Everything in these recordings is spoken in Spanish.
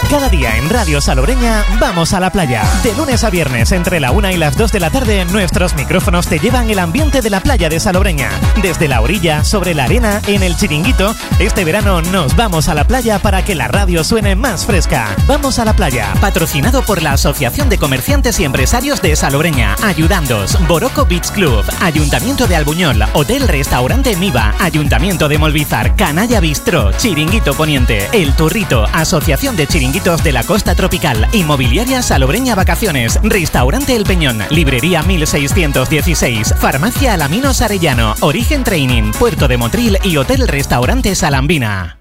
Cada día en Radio Salobreña vamos a la playa. De lunes a viernes entre la 1 y las 2 de la tarde nuestros micrófonos te llevan el ambiente de la playa de Salobreña. Desde la orilla, sobre la arena, en el Chiringuito, este verano nos vamos a la playa para que la radio suene más fresca. Vamos a la playa, patrocinado por la Asociación de Comerciantes y Empresarios de Salobreña, Ayudándos, Boroco Beach Club, Ayuntamiento de Albuñol, Hotel Restaurante Miva, Ayuntamiento de Molvízar, Canalla Bistró, Chiringuito Poniente, El Turrito, Asociación de Chiringuitos de la Costa Tropical, Inmobiliaria Salobreña Vacaciones, Restaurante El Peñón, Librería 1616, Farmacia Alaminos Arellano, Origen Training, Puerto de Motril y Hotel Restaurante Salambina.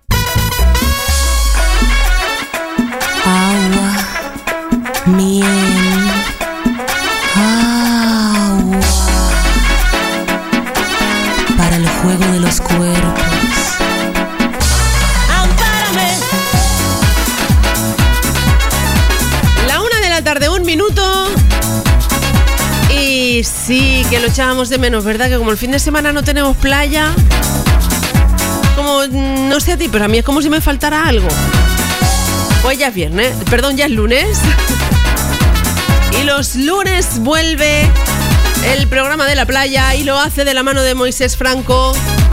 Agua, miel, agua, para el juego de los cuerpos. Tarde, 1 minuto. Y sí, que lo echábamos de menos, ¿verdad? Que como el fin de semana no tenemos playa, como, no sé a ti, pero a mí es como si me faltara algo. Pues ya es viernes, perdón, ya es lunes. Y los lunes vuelve el programa de la playa y lo hace de la mano de Moisés Franco,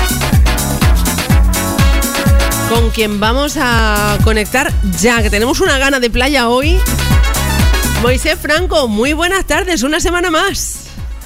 con quien vamos a conectar ya, que tenemos una gana de playa hoy. Moisés Franco, muy buenas tardes, una semana más.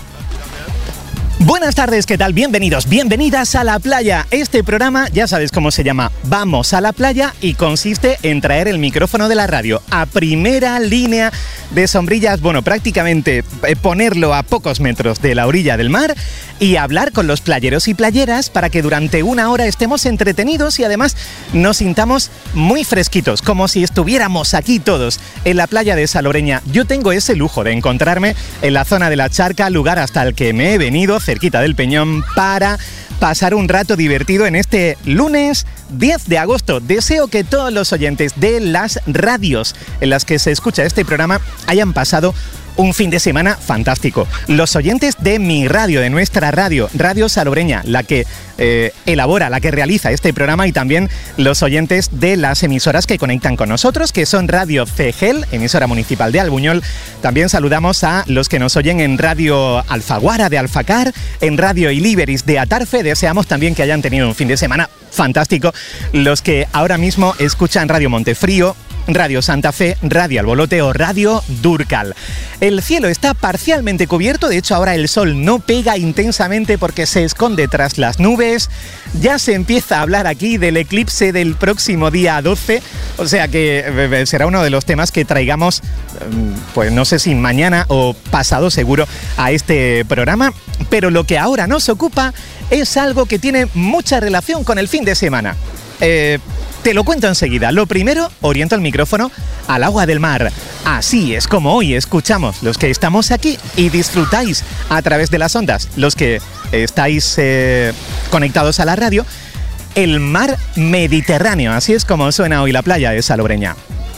Buenas tardes, ¿qué tal? Bienvenidos, bienvenidas a La Playa. Este programa, ya sabes cómo se llama, Vamos a la Playa, y consiste en traer el micrófono de la radio a primera línea de sombrillas, bueno, prácticamente ponerlo a pocos metros de la orilla del mar y hablar con los playeros y playeras para que durante 1 hora estemos entretenidos y además nos sintamos muy fresquitos, como si estuviéramos aquí todos en la playa de Salobreña. Yo tengo ese lujo de encontrarme en la zona de la Charca, lugar hasta el que me he venido, cerquita del Peñón, para pasar un rato divertido en este lunes 10 de agosto. Deseo que todos los oyentes de las radios en las que se escucha este programa hayan pasado un fin de semana fantástico. Los oyentes de mi radio, de nuestra radio, Radio Salobreña, la que elabora, la que realiza este programa, y también los oyentes de las emisoras que conectan con nosotros, que son Radio Cegel, emisora municipal de Albuñol. También saludamos a los que nos oyen en Radio Alfaguara de Alfacar, en Radio Iliberis de Atarfe. Deseamos también que hayan tenido un fin de semana fantástico los que ahora mismo escuchan Radio Montefrío, Radio Santa Fe, Radio Albolote o Radio Durcal. El cielo está parcialmente cubierto, de hecho ahora el sol no pega intensamente porque se esconde tras las nubes. Ya se empieza a hablar aquí del eclipse del próximo día 12, o sea que será uno de los temas que traigamos, pues no sé si mañana o pasado seguro, a este programa. Pero lo que ahora nos ocupa es algo que tiene mucha relación con el fin de semana. Te lo cuento enseguida. Lo primero, oriento el micrófono al agua del mar. Así es como hoy escuchamos los que estamos aquí y disfrutáis a través de las ondas, los que estáis conectados a la radio, el mar Mediterráneo. Así es como suena hoy la playa de Salobreña.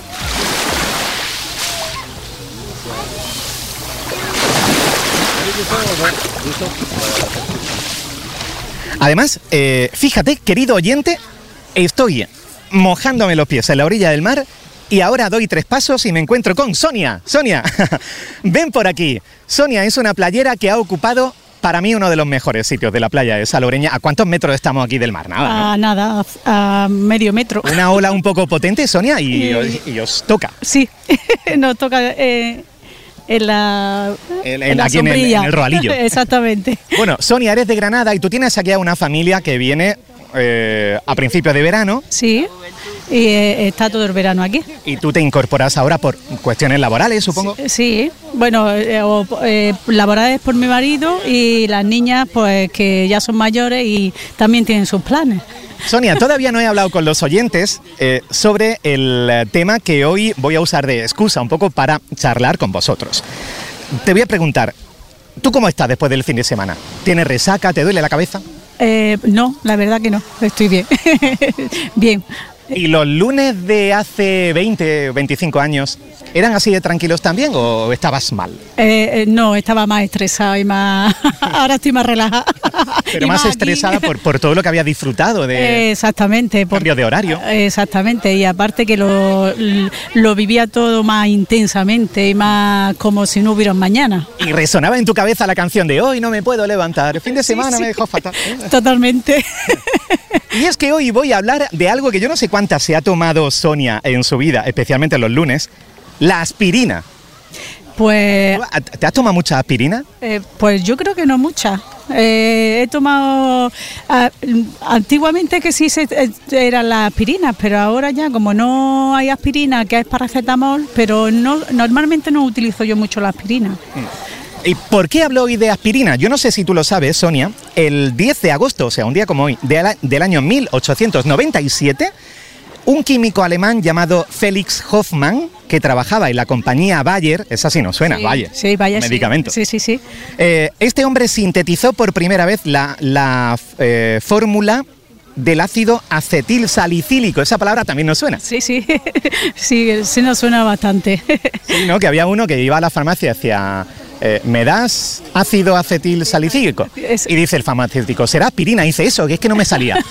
Además, fíjate, querido oyente, estoy mojándome los pies en la orilla del mar y ahora doy 3 pasos y me encuentro con Sonia. Sonia, ven por aquí. Sonia es una playera que ha ocupado para mí uno de los mejores sitios de la playa de Salobreña. ¿A cuántos metros estamos aquí del mar? Nada, ¿no? Nada, a medio metro. Una ola un poco potente, Sonia, y os toca. Sí, nos toca en la sombrilla. En el Roalillo. Exactamente. Bueno, Sonia, eres de Granada y tú tienes aquí a una familia que viene a principios de verano. Sí, y está todo el verano aquí. Y tú te incorporas ahora por cuestiones laborales, supongo. Sí, bueno, laborales por mi marido y las niñas pues que ya son mayores y también tienen sus planes. Sonia, todavía no he hablado con los oyentes sobre el tema que hoy voy a usar de excusa un poco para charlar con vosotros. Te voy a preguntar, ¿tú cómo estás después del fin de semana? ¿Tienes resaca? ¿Te duele la cabeza? No, la verdad que no, estoy bien. Bien. ¿Y los lunes de hace 20 o 25 años eran así de tranquilos también o estabas mal? No, estaba más estresada y más... Ahora estoy más relajada. Pero Y más aquí. estresada por todo lo que había disfrutado de Exactamente. cambio de horario. Exactamente, y aparte que lo vivía todo más intensamente y más como si no hubiera un mañana. Y resonaba en tu cabeza la canción de hoy no me puedo levantar, el fin de semana me dejó fatal. Totalmente. Y es que hoy voy a hablar de algo que yo no sé cuántas se ha tomado Sonia en su vida, especialmente los lunes, la aspirina. Pues, ¿Te has tomado mucha aspirina? pues yo creo que no muchas. He tomado antiguamente que sí eran las aspirinas, pero ahora ya como no hay aspirina, que es paracetamol, pero no, normalmente no utilizo yo mucho la aspirina. ¿Y por qué hablo hoy de aspirina? Yo no sé si tú lo sabes, Sonia. El 10 de agosto, o sea, un día como hoy, del año 1897, un químico alemán llamado Felix Hoffmann, que trabajaba en la compañía Bayer, esa sí nos suena, Sí, Bayer, sí, Bayer, medicamento. Sí. Este hombre sintetizó por primera vez la fórmula del ácido acetil salicílico. Esa palabra también nos suena. Sí, sí nos suena bastante. Sí, ¿no? Que había uno que iba a la farmacia y decía, ¿me das ácido acetil salicílico? Y dice el farmacéutico, será aspirina. Y dice eso, que es que no me salía.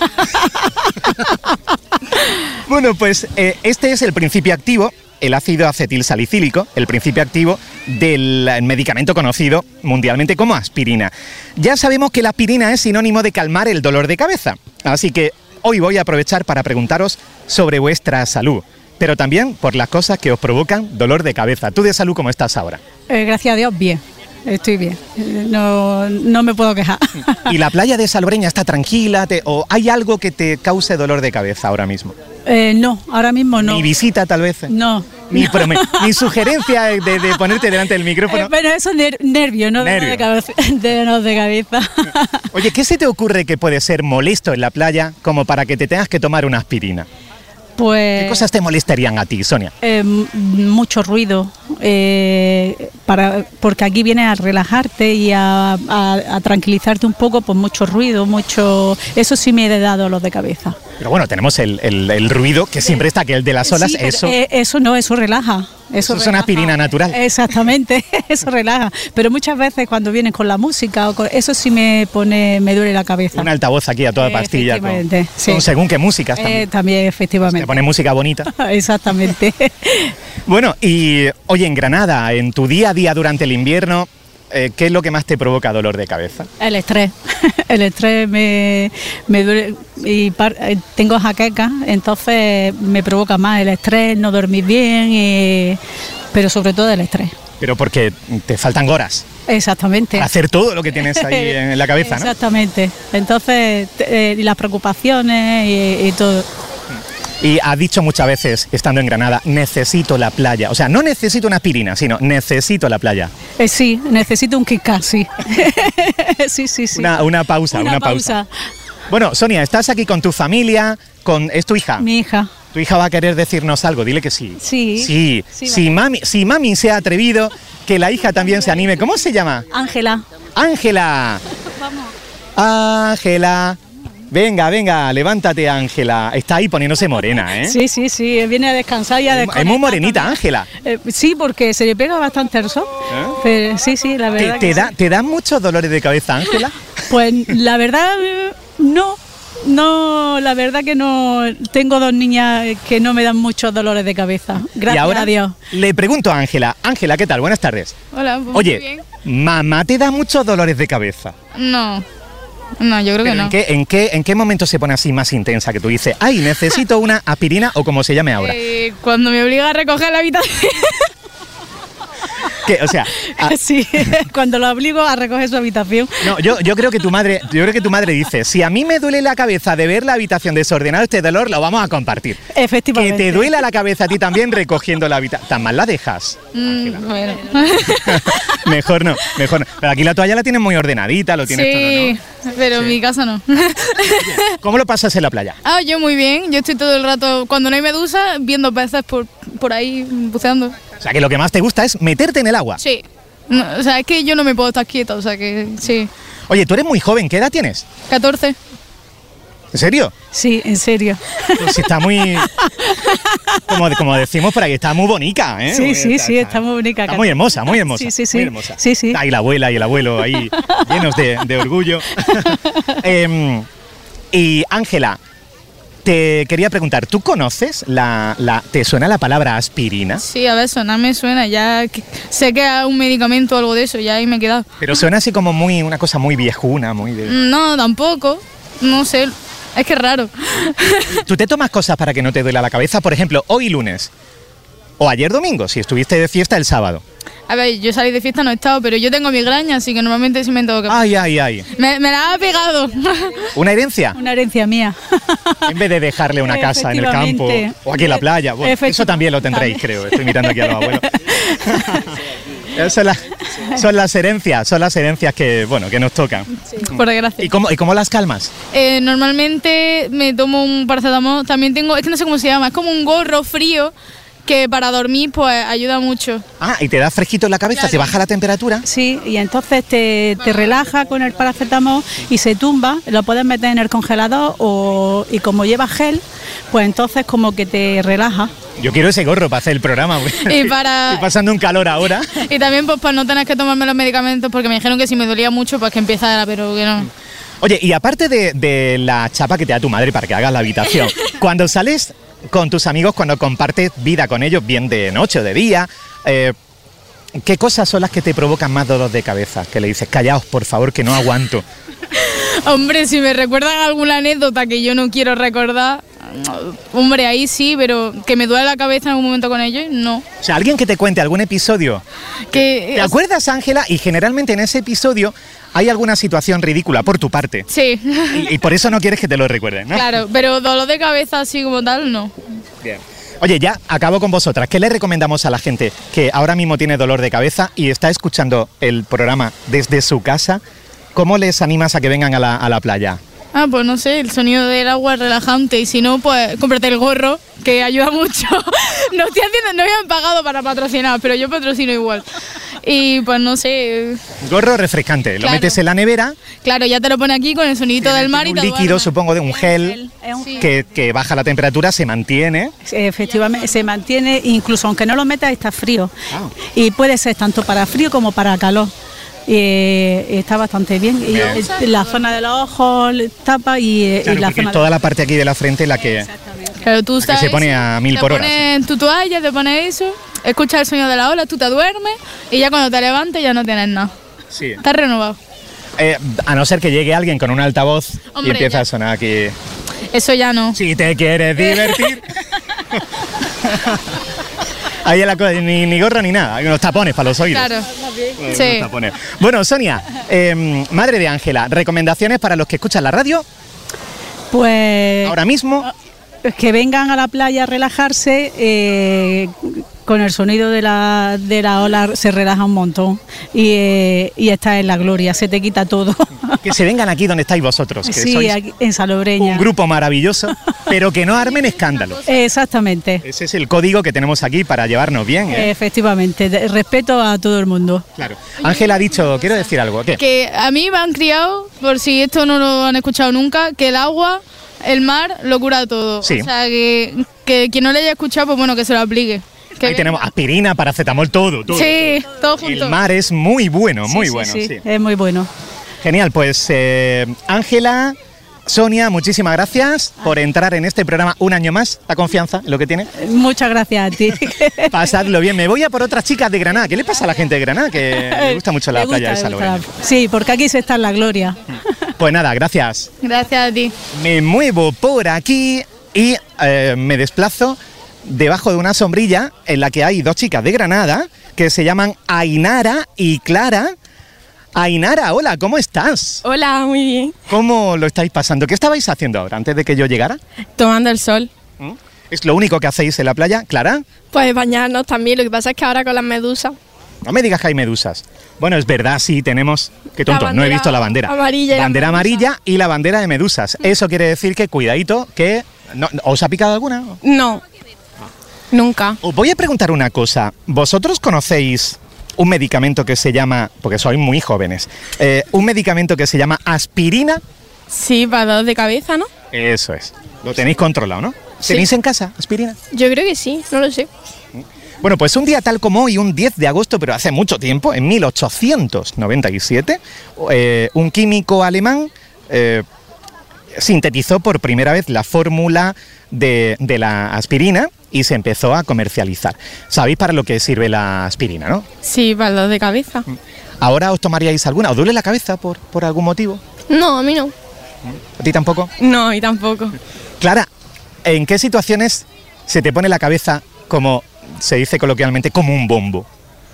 Bueno, pues este es el principio activo, el ácido acetil salicílico, el principio activo del medicamento conocido mundialmente como aspirina. Ya sabemos que la aspirina es sinónimo de calmar el dolor de cabeza, así que hoy voy a aprovechar para preguntaros sobre vuestra salud, pero también por las cosas que os provocan dolor de cabeza. ¿Tú de salud cómo estás ahora? Gracias a Dios, bien. Estoy bien. No me puedo quejar. ¿Y la playa de Salobreña está tranquila? ¿O hay algo que te cause dolor de cabeza ahora mismo? No, ahora mismo no. ¿Ni visita tal vez? No. Ni sugerencia de ponerte delante del micrófono. Bueno, eso es nervio, no Nervio. de cabeza. Oye, ¿qué se te ocurre que puede ser molesto en la playa como para que te tengas que tomar una aspirina? Pues ¿Qué cosas te molestarían a ti, Sonia? mucho ruido, porque aquí vienes a relajarte y a tranquilizarte un poco, pues mucho ruido, eso sí me da dolor de cabeza. Pero bueno, tenemos el ruido que siempre está, que el de las olas, Sí, pero, eso... eso relaja. Eso es una aspirina natural. Exactamente, eso relaja. Pero muchas veces cuando vienes con la música, eso sí me duele la cabeza. Un altavoz aquí a toda pastilla. Efectivamente, sí. Con según qué músicas también. También, efectivamente. Te pone música bonita. Exactamente. Bueno, y oye, en Granada, en tu día a día durante el invierno, ¿qué es lo que más te provoca dolor de cabeza? El estrés. El estrés me duele y tengo jaqueca, entonces me provoca más el estrés, no dormir bien, pero sobre todo el estrés. Pero porque te faltan horas Exactamente. para hacer todo lo que tienes ahí en la cabeza, ¿no? Exactamente. Entonces, y las preocupaciones y todo. Y has dicho muchas veces, estando en Granada, necesito la playa. O sea, no necesito una aspirina, sino necesito la playa. Sí, necesito un Kit Kat, sí. Sí. Una pausa. Bueno, Sonia, estás aquí con tu familia, ¿es tu hija? Mi hija. Tu hija va a querer decirnos algo, dile que sí. Sí. Si mami se ha atrevido, que la hija también se anime. ¿Cómo se llama? Ángela. Ángela. Ángela. Venga, levántate, Ángela. Está ahí poniéndose morena, ¿eh? Sí, viene a descansar y a desconectar. Es muy morenita, también. Ángela. Sí, porque se le pega bastante el sol. Pero, sí, la verdad. ¿Te dan muchos dolores de cabeza, Ángela? Pues la verdad, no. No, la verdad que no. Tengo dos niñas que no me dan muchos dolores de cabeza. Gracias y ahora a Dios. Le pregunto a Ángela. Ángela, ¿qué tal? Buenas tardes. Hola, pues Oye, muy bien. ¿mamá te da muchos dolores de cabeza? No, yo creo que no. ¿En qué momento se pone así más intensa que tú dices, ay, necesito una aspirina o como se llame ahora? Cuando me obliga a recoger la habitación. ¿Qué? O sea, Sí, cuando lo obligo a recoger su habitación. no, yo creo que tu madre dice, si a mí me duele la cabeza de ver la habitación desordenada, este dolor lo vamos a compartir. Que Efectivamente. te duela la cabeza a ti también recogiendo la habitación. ¿Tan mal la dejas? Bueno. Mejor no. Pero aquí la toalla la tienes muy ordenadita, lo tienes Sí, todo, pero en mi casa no. ¿no? ¿Cómo lo pasas en la playa? Yo muy bien. Yo estoy todo el rato, cuando no hay medusa, viendo peces por ahí, buceando. O sea, que lo que más te gusta es meterte en el agua. Sí. No, o sea, es que yo no me puedo estar quieta, o sea que sí. Oye, tú eres muy joven, ¿qué edad tienes? 14. ¿En serio? Sí, en serio. Pues está muy... Como decimos por ahí, está muy bonita, ¿eh? Sí, está muy bonita. Está muy hermosa, muy hermosa. Sí. Muy hermosa. Sí. Ahí la abuela y el abuelo ahí llenos de orgullo. Y Ángela, te quería preguntar, ¿tú conoces te suena la palabra aspirina? Sí, a ver, sonar me suena, ya sé que es un medicamento o algo de eso, ya ahí me he quedado. Pero suena así como una cosa muy viejuna, muy de... No, tampoco, no sé, es que es raro. ¿Tú te tomas cosas para que no te duela la cabeza? Por ejemplo, hoy lunes o ayer domingo, si estuviste de fiesta el sábado. A ver, yo salí de fiesta, no he estado, pero yo tengo migraña, así que normalmente sí me tengo que... Ay. Me la ha pegado. ¿Una herencia? Una herencia mía. En vez de dejarle una casa en el campo o aquí en la playa. Bueno, eso también lo tendréis, creo. Estoy mirando aquí a los abuelos. Son las herencias que nos tocan. Sí, por desgracia. ¿Y cómo las calmas? Normalmente me tomo un paracetamol, también tengo, es que no sé cómo se llama, es como un gorro frío que para dormir pues ayuda mucho. Ah, ¿y te da fresquito en la cabeza? Claro. ¿Te baja la temperatura? Sí, y entonces te relaja con el paracetamol y se tumba, lo puedes meter en el congelador y como lleva gel, pues entonces como que te relaja. Yo quiero ese gorro para hacer el programa. Y para... Estoy pasando un calor ahora. Y también pues para no tener que tomarme los medicamentos, porque me dijeron que si me dolía mucho pues que empezara, pero que no. Oye, y aparte de la chapa que te da tu madre para que hagas la habitación, cuando sales con tus amigos, cuando compartes vida con ellos, bien de noche o de día, ¿qué cosas son las que te provocan más dolor de cabeza? Que le dices, callaos, por favor, que no aguanto. Hombre, si me recuerdan alguna anécdota que yo no quiero recordar, hombre, ahí sí, pero que me duele la cabeza en algún momento con ellos, no. O sea, alguien que te cuente algún episodio. ¿Te acuerdas, Ángela? Y generalmente en ese episodio hay alguna situación ridícula por tu parte. Sí. Y por eso no quieres que te lo recuerden, ¿no? Claro, pero dolor de cabeza así como tal, no. Bien. Oye, ya acabo con vosotras. ¿Qué le recomendamos a la gente que ahora mismo tiene dolor de cabeza y está escuchando el programa desde su casa? ¿Cómo les animas a que vengan a la playa? Ah, pues no sé, el sonido del agua es relajante y si no, pues cómprate el gorro, que ayuda mucho. No me han pagado para patrocinar, pero yo patrocino igual. Y pues no sé... Gorro refrescante, claro. Lo metes en la nevera. Claro, ya te lo pone aquí con el sonidito del mar y un líquido, supongo, de un gel que baja la temperatura, se mantiene. Efectivamente, se mantiene, incluso aunque no lo metas está frío. Y puede ser tanto para frío como para calor. Está bastante bien. Y la zona de los ojos tapa y la zona toda la parte aquí de la frente la que, claro, tú que se pone a 1000 por hora. Te pones tu toalla, te pones eso, escuchas el sonido de la ola, tú te duermes y ya cuando te levantes ya no tienes nada. Sí. Estás renovado. A no ser que llegue alguien con un altavoz. Hombre, y empieza a sonar aquí. Eso ya no. Si te quieres divertir. Ahí la cosa, ni gorro ni nada, hay unos tapones para los oídos. Claro, sí. Tapones. Bueno, Sonia, madre de Ángela, ¿recomendaciones para los que escuchan la radio? Pues... ahora mismo... que vengan a la playa a relajarse, con el sonido de la ola se relaja un montón y está en la gloria, se te quita todo. Que se vengan aquí donde estáis vosotros, que sí, sois aquí, en Salobreña. Un grupo maravilloso, pero que no armen escándalos. Exactamente. Ese es el código que tenemos aquí para llevarnos bien. Efectivamente, respeto a todo el mundo. Claro. Ángela ha dicho, quiero decir algo. ¿Qué? Que a mí me han criado, por si esto no lo han escuchado nunca, que el agua... el mar lo cura todo. Sí. O sea, que quien no le haya escuchado, pues bueno, que se lo aplique. Ahí tenemos aspirina, paracetamol, todo. Sí, todo junto. El mar es muy bueno, muy sí, bueno. Sí, sí. Es muy bueno. Genial, pues Ángela, Sonia, muchísimas gracias por entrar en este programa un año más. La confianza, lo que tiene. Muchas gracias a ti. Pasadlo bien. Me voy a por otras chicas de Granada. ¿Qué le pasa a la gente de Granada? Que le gusta mucho la playa de Salobreña. Sí, porque aquí se está en la gloria. Pues nada, gracias. Gracias a ti. Me muevo por aquí y me desplazo debajo de una sombrilla en la que hay dos chicas de Granada que se llaman Ainara y Clara. Ainara, hola, ¿cómo estás? Hola, muy bien. ¿Cómo lo estáis pasando? ¿Qué estabais haciendo ahora, antes de que yo llegara? Tomando el sol. ¿Es lo único que hacéis en la playa, Clara? Pues bañarnos también, lo que pasa es que ahora con las medusas. No me digas que hay medusas. Bueno, es verdad, sí, tenemos... Qué tonto, no he visto la bandera. Amarilla. Bandera amarilla y la bandera de medusas. Eso quiere decir que, cuidadito, que... ¿Os ha picado alguna? No, nunca. Os voy a preguntar una cosa. ¿Vosotros conocéis un medicamento que se llama... porque sois muy jóvenes. Un medicamento que se llama aspirina? Sí, para dolor de cabeza, ¿no? Eso es. Lo tenéis controlado, ¿no? Sí. ¿Tenéis en casa aspirina? Yo creo que sí, no lo sé. Bueno, pues un día tal como hoy, un 10 de agosto, pero hace mucho tiempo, en 1897, un químico alemán sintetizó por primera vez la fórmula de la aspirina y se empezó a comercializar. ¿Sabéis para lo que sirve la aspirina, no? Sí, para dolor de cabeza. ¿Ahora os tomaríais alguna? ¿Os duele la cabeza por algún motivo? No, a mí no. ¿A ti tampoco? No, y tampoco. Clara, ¿en qué situaciones se te pone la cabeza, como se dice coloquialmente, como un bombo?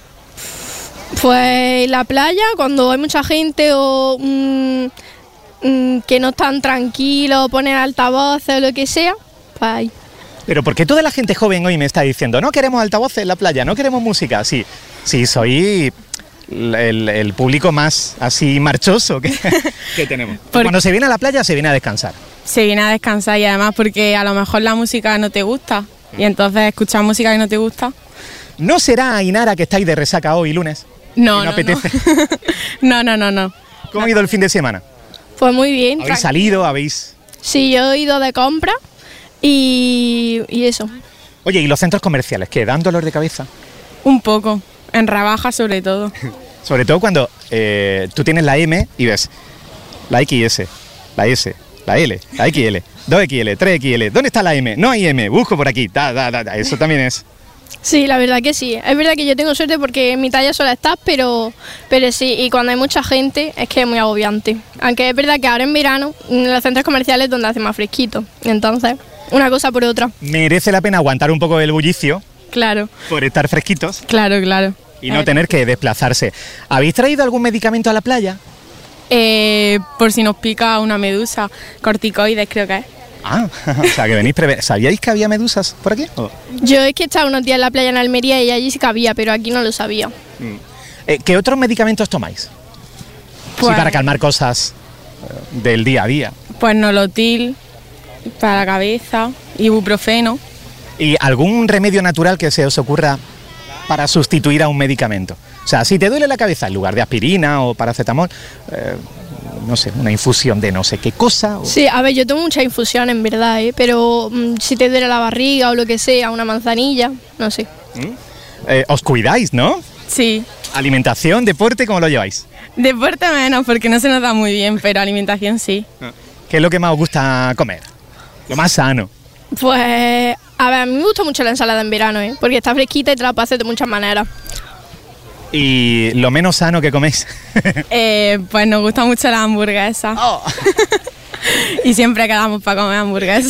Pues en la playa, cuando hay mucha gente o que no están tranquilos, ponen altavoces o lo que sea, pues ahí. Pero ¿por qué toda la gente joven hoy me está diciendo no queremos altavoces en la playa, no queremos música? Sí, soy el público más así marchoso que tenemos. Cuando se viene a la playa se viene a descansar. Se viene a descansar y además porque a lo mejor la música no te gusta y entonces escuchar música que no te gusta. ¿No será, Ainara, que estáis de resaca hoy lunes? No, ¿No apetece? No. ¿Cómo ha ido el fin de semana? Pues muy bien. ¿Habéis salido? ¿Habéis...? Sí, yo he ido de compra y eso. Oye, ¿y los centros comerciales qué? ¿Dan dolor de cabeza? Un poco, en rebajas sobre todo. Sobre todo cuando tú tienes la M y ves la XS, la S, la L, la XL, 2XL, 3XL. ¿Dónde está la M? No hay M, busco por aquí. Eso también es... Sí, la verdad que sí. Es verdad que yo tengo suerte porque en mi talla sola está, pero sí, y cuando hay mucha gente es que es muy agobiante. Aunque es verdad que ahora en verano en los centros comerciales es donde hace más fresquito. Entonces, una cosa por otra. Merece la pena aguantar un poco el bullicio Claro. por estar fresquitos Claro. y no tener que desplazarse. ¿Habéis traído algún medicamento a la playa? Por si nos pica una medusa, corticoides creo que es. Ah, o sea que venís ¿Sabíais que había medusas por aquí? ¿O? Yo es que he estado unos días en la playa en Almería y allí sí que había, pero aquí no lo sabía. ¿Qué otros medicamentos tomáis? Pues- Sí, para calmar cosas del día a día. Pues nolotil para la cabeza, ibuprofeno. ¿Y algún remedio natural que se os ocurra para sustituir a un medicamento? O sea, si te duele la cabeza, en lugar de aspirina o paracetamol, no sé, una infusión de no sé qué cosa. Sí, a ver, yo tomo mucha infusión en verdad, pero si te duele la barriga o lo que sea, una manzanilla, no sé. Os cuidáis, ¿no? Sí. Alimentación, deporte, ¿cómo lo lleváis? Deporte menos, porque no se nos da muy bien, pero alimentación sí. ¿Qué es lo que más os gusta comer? Lo más sano. Pues, a ver, a mí me gusta mucho la ensalada en verano, porque está fresquita y te la puedes hacer de muchas maneras. ¿Y lo menos sano que coméis? Pues nos gusta mucho la hamburguesa. Oh. Y siempre quedamos para comer hamburguesa.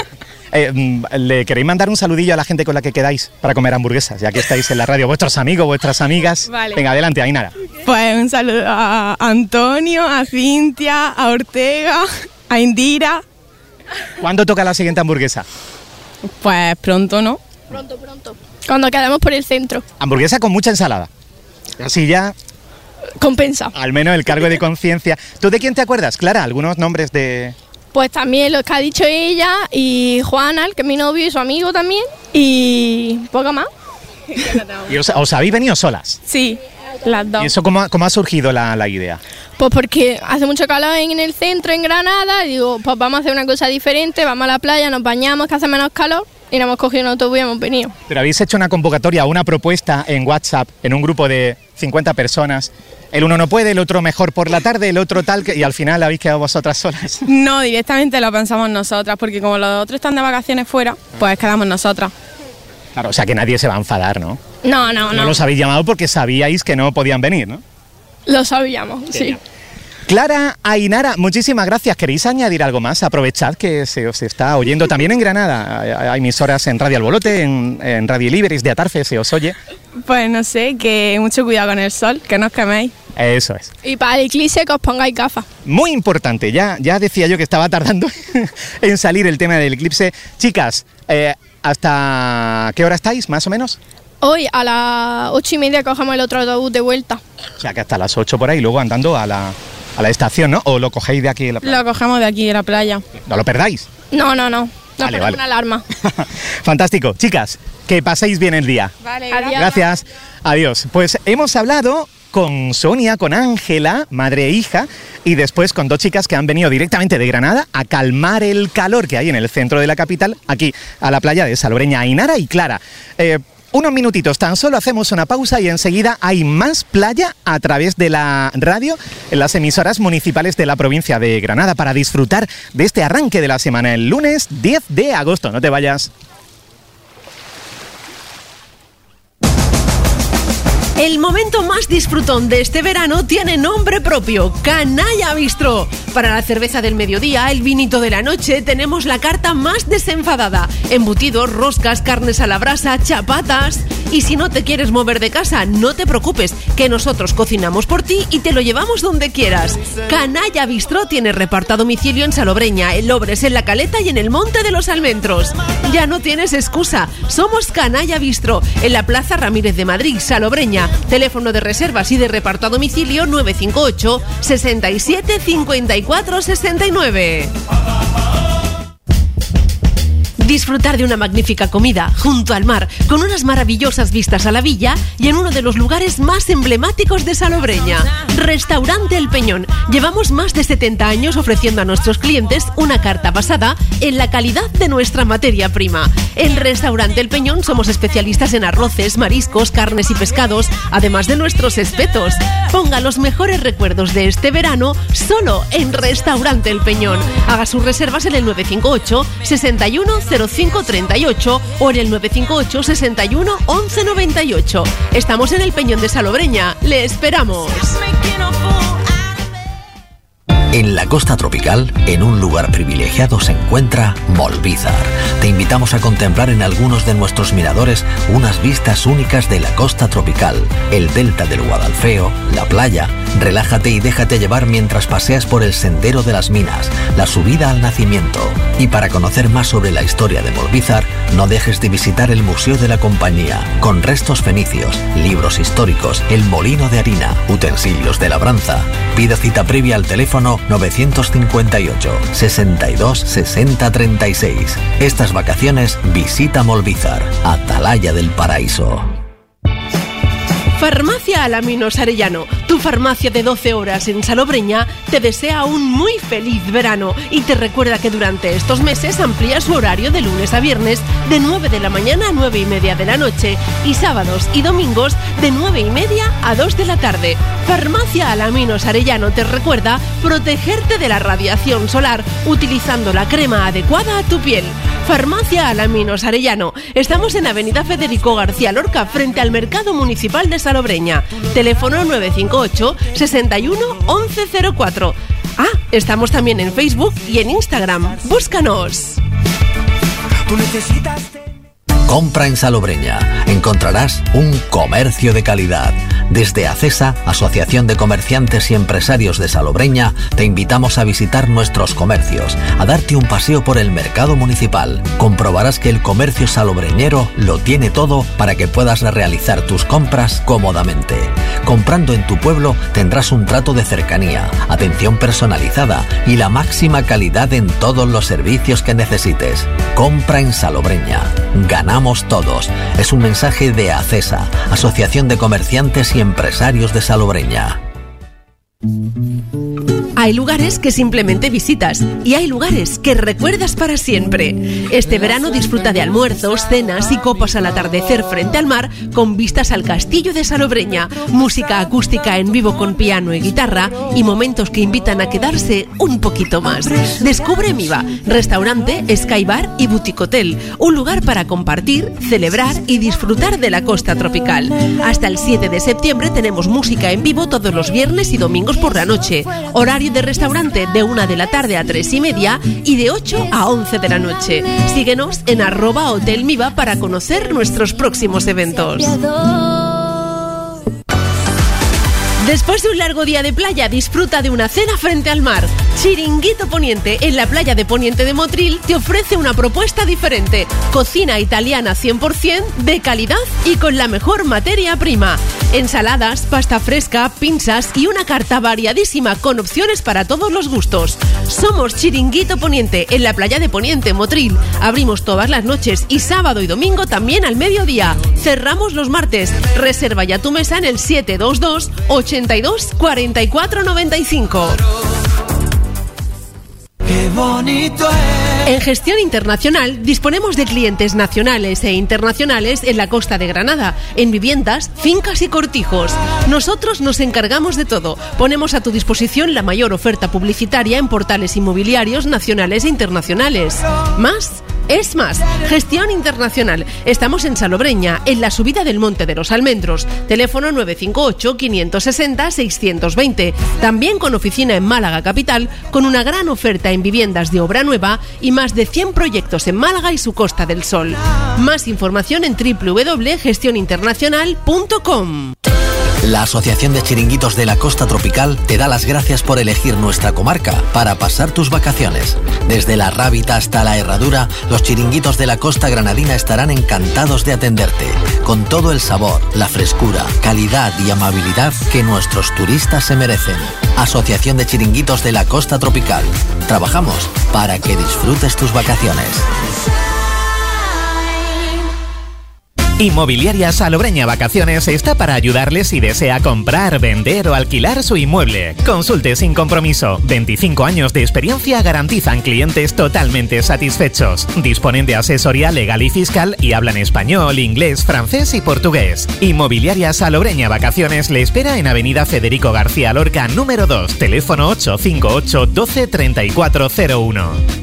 ¿Le queréis mandar un saludillo a la gente con la que quedáis para comer hamburguesas? Ya que estáis en la radio, vuestros amigos, vuestras amigas. Vale. Venga, adelante, Ainara. Pues un saludo a Antonio, a Cintia, a Ortega, a Indira. ¿Cuándo toca la siguiente hamburguesa? Pues pronto, ¿no? Pronto. Cuando quedemos por el centro. Hamburguesa con mucha ensalada. Así ya, Compensa. al menos el cargo de conciencia. ¿Tú de quién te acuerdas, Clara? ¿Algunos nombres de...? Pues también los que ha dicho ella y Juana, que es mi novio y su amigo también. Y poco más. ¿Y os habéis venido solas? Sí, las dos. ¿Y eso cómo ha surgido la idea? Pues porque hace mucho calor en el centro, en Granada, y digo, pues vamos a hacer una cosa diferente, vamos a la playa, nos bañamos, que hace menos calor, y nos hemos cogido un autobús y hemos venido. Pero habéis hecho una convocatoria, una propuesta en WhatsApp, en un grupo de 50 personas. El uno no puede, el otro mejor por la tarde, el otro tal, y al final habéis quedado vosotras solas. No, directamente lo pensamos nosotras, porque como los otros están de vacaciones fuera, pues quedamos nosotras. Claro, o sea que nadie se va a enfadar, ¿no? No. No los habéis llamado porque sabíais que no podían venir, ¿no? Lo sabíamos, sí. Clara, Ainara, muchísimas gracias. ¿Queréis añadir algo más? Aprovechad que se os está oyendo también en Granada. Hay emisoras en Radio Albolote, en Radio Liberis de Atarfe, se os oye. Pues no sé, que mucho cuidado con el sol, que no os queméis. Eso es. Y para el eclipse que os pongáis gafas. Muy importante, ya decía yo que estaba tardando en salir el tema del eclipse. Chicas, ¿hasta qué hora estáis, más o menos? Hoy a las 8:30 cogemos el otro autobús de vuelta. O sea que hasta las 8 por ahí, luego andando a la estación, ¿no? ¿O lo cogéis de aquí de la playa? Lo cogemos de aquí, de la playa. No lo perdáis. No. Vale, Vale. Una alarma. Fantástico. Chicas, que paséis bien el día. Vale, Gracias. Adiós. Pues hemos hablado con Sonia, con Ángela, madre e hija, y después con 2 chicas que han venido directamente de Granada a calmar el calor que hay en el centro de la capital, aquí a la playa de Salobreña. Ainara y Clara. Unos minutitos, tan solo hacemos una pausa y enseguida hay más playa a través de la radio en las emisoras municipales de la provincia de Granada para disfrutar de este arranque de la semana, el lunes 10 de agosto. No te vayas. El momento más disfrutón de este verano tiene nombre propio, Canalla Bistro. Para la cerveza del mediodía, el vinito de la noche, tenemos la carta más desenfadada. Embutidos, roscas, carnes a la brasa, chapatas. Y si no te quieres mover de casa, no te preocupes, que nosotros cocinamos por ti y te lo llevamos donde quieras. Canalla Bistro tiene reparto a domicilio en Salobreña, en Lobres, en La Caleta y en el Monte de los Almendros. Ya no tienes excusa, somos Canalla Bistro, en la Plaza Ramírez de Madrid, Salobreña. Teléfono de reservas y de reparto a domicilio 958 67 54 69. Disfrutar de una magnífica comida junto al mar, con unas maravillosas vistas a la villa y en uno de los lugares más emblemáticos de Salobreña, Restaurante El Peñón. Llevamos más de 70 años ofreciendo a nuestros clientes una carta basada en la calidad de nuestra materia prima. En Restaurante El Peñón somos especialistas en arroces, mariscos, carnes y pescados, además de nuestros espetos. Ponga los mejores recuerdos de este verano solo en Restaurante El Peñón. Haga sus reservas en el 958 61 0538 o en el 958 61 11 98. Estamos en El Peñón de Salobreña. ¡Le esperamos! En la costa tropical, en un lugar privilegiado, se encuentra Molvízar. Te invitamos a contemplar en algunos de nuestros miradores unas vistas únicas de la costa tropical, el delta del Guadalfeo, la playa. Relájate y déjate llevar mientras paseas por el Sendero de las Minas, la subida al Nacimiento. Y para conocer más sobre la historia de Molvízar, no dejes de visitar el Museo de la Compañía, con restos fenicios, libros históricos, el molino de harina, utensilios de labranza. Pida cita previa al teléfono 958 62 60 36. Estas vacaciones visita Molvízar, Atalaya del Paraíso. Farmacia Alaminos Arellano, tu farmacia de 12 horas en Salobreña, te desea un muy feliz verano y te recuerda que durante estos meses amplía su horario de lunes a viernes de 9 de la mañana a 9 y media de la noche y sábados y domingos de 9 y media a 2 de la tarde. Farmacia Alaminos Arellano te recuerda protegerte de la radiación solar utilizando la crema adecuada a tu piel. Farmacia Alaminos Arellano. Estamos en Avenida Federico García Lorca, frente al Mercado Municipal de Salobreña. Teléfono 958 61 1104. Estamos también en Facebook y en Instagram. ¡Búscanos! Compra en Salobreña. Encontrarás un comercio de calidad. Desde ACESA, Asociación de Comerciantes y Empresarios de Salobreña, te invitamos a visitar nuestros comercios, a darte un paseo por el mercado municipal. Comprobarás que el comercio salobreñero lo tiene todo para que puedas realizar tus compras cómodamente. Comprando en tu pueblo tendrás un trato de cercanía, atención personalizada y la máxima calidad en todos los servicios que necesites. Compra en Salobreña. Ganamos todos. Es un mensaje de ACESA, Asociación de Comerciantes y Empresarios de Salobreña. Hay lugares que simplemente visitas y hay lugares que recuerdas para siempre. Este verano disfruta de almuerzos, cenas y copas al atardecer frente al mar con vistas al castillo de Salobreña, música acústica en vivo con piano y guitarra y momentos que invitan a quedarse un poquito más. Descubre Miva, restaurante, Sky Bar y Boutique Hotel, un lugar para compartir, celebrar y disfrutar de la costa tropical. Hasta el 7 de septiembre tenemos música en vivo todos los viernes y domingos por la noche. Horario de restaurante de 1 de la tarde a 3 y media y de 8 a 11 de la noche. Síguenos en @hotelmiva para conocer nuestros próximos eventos. Después de un largo día de playa, disfruta de una cena frente al mar. Chiringuito Poniente, en la playa de Poniente de Motril, te ofrece una propuesta diferente. Cocina italiana 100% de calidad y con la mejor materia prima. Ensaladas, pasta fresca, pinzas y una carta variadísima con opciones para todos los gustos. Somos Chiringuito Poniente, en la playa de Poniente, Motril. Abrimos todas las noches y sábado y domingo también al mediodía. Cerramos los martes. Reserva ya tu mesa en el 722 82 44 95. ¡Qué bonito es! En Gestión Internacional disponemos de clientes nacionales e internacionales en la costa de Granada, en viviendas, fincas y cortijos. Nosotros nos encargamos de todo. Ponemos a tu disposición la mayor oferta publicitaria en portales inmobiliarios nacionales e internacionales. Más es más. Gestión Internacional. Estamos en Salobreña, en la subida del Monte de los Almendros. Teléfono 958 560 620. También con oficina en Málaga capital, con una gran oferta en viviendas de obra nueva y más de 100 proyectos en Málaga y su Costa del Sol. Más información en www.gestioninternacional.com. La Asociación de Chiringuitos de la Costa Tropical te da las gracias por elegir nuestra comarca para pasar tus vacaciones. Desde la Rábita hasta la Herradura, los chiringuitos de la costa granadina estarán encantados de atenderte, con todo el sabor, la frescura, calidad y amabilidad que nuestros turistas se merecen. Asociación de Chiringuitos de la Costa Tropical. Trabajamos para que disfrutes tus vacaciones. Inmobiliaria Salobreña Vacaciones está para ayudarles si desea comprar, vender o alquilar su inmueble. Consulte sin compromiso. 25 años de experiencia garantizan clientes totalmente satisfechos. Disponen de asesoría legal y fiscal y hablan español, inglés, francés y portugués. Inmobiliaria Salobreña Vacaciones le espera en Avenida Federico García Lorca, número 2, teléfono 858 12 3401.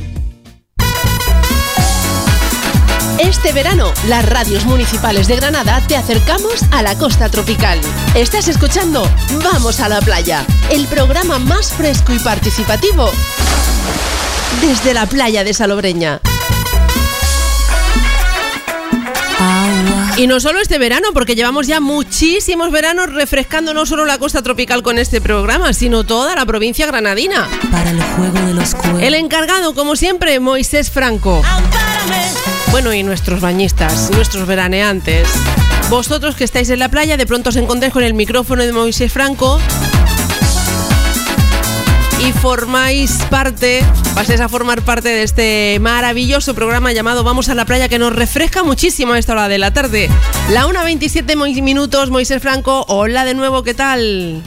Este verano, las radios municipales de Granada te acercamos a la costa tropical. Estás escuchando Vamos a la Playa, el programa más fresco y participativo desde la playa de Salobreña. Agua. Y no solo este verano, porque llevamos ya muchísimos veranos refrescando no solo la costa tropical con este programa, sino toda la provincia granadina. Para el juego de los cuerpos. El encargado, como siempre, Moisés Franco. Bueno, y nuestros bañistas, nuestros veraneantes. Vosotros que estáis en la playa, de pronto os encontráis con el micrófono de Moisés Franco y pasáis a formar parte de este maravilloso programa llamado Vamos a la Playa, que nos refresca muchísimo a esta hora de la tarde. La 1:27 minutos, Moisés Franco, hola de nuevo, ¿qué tal?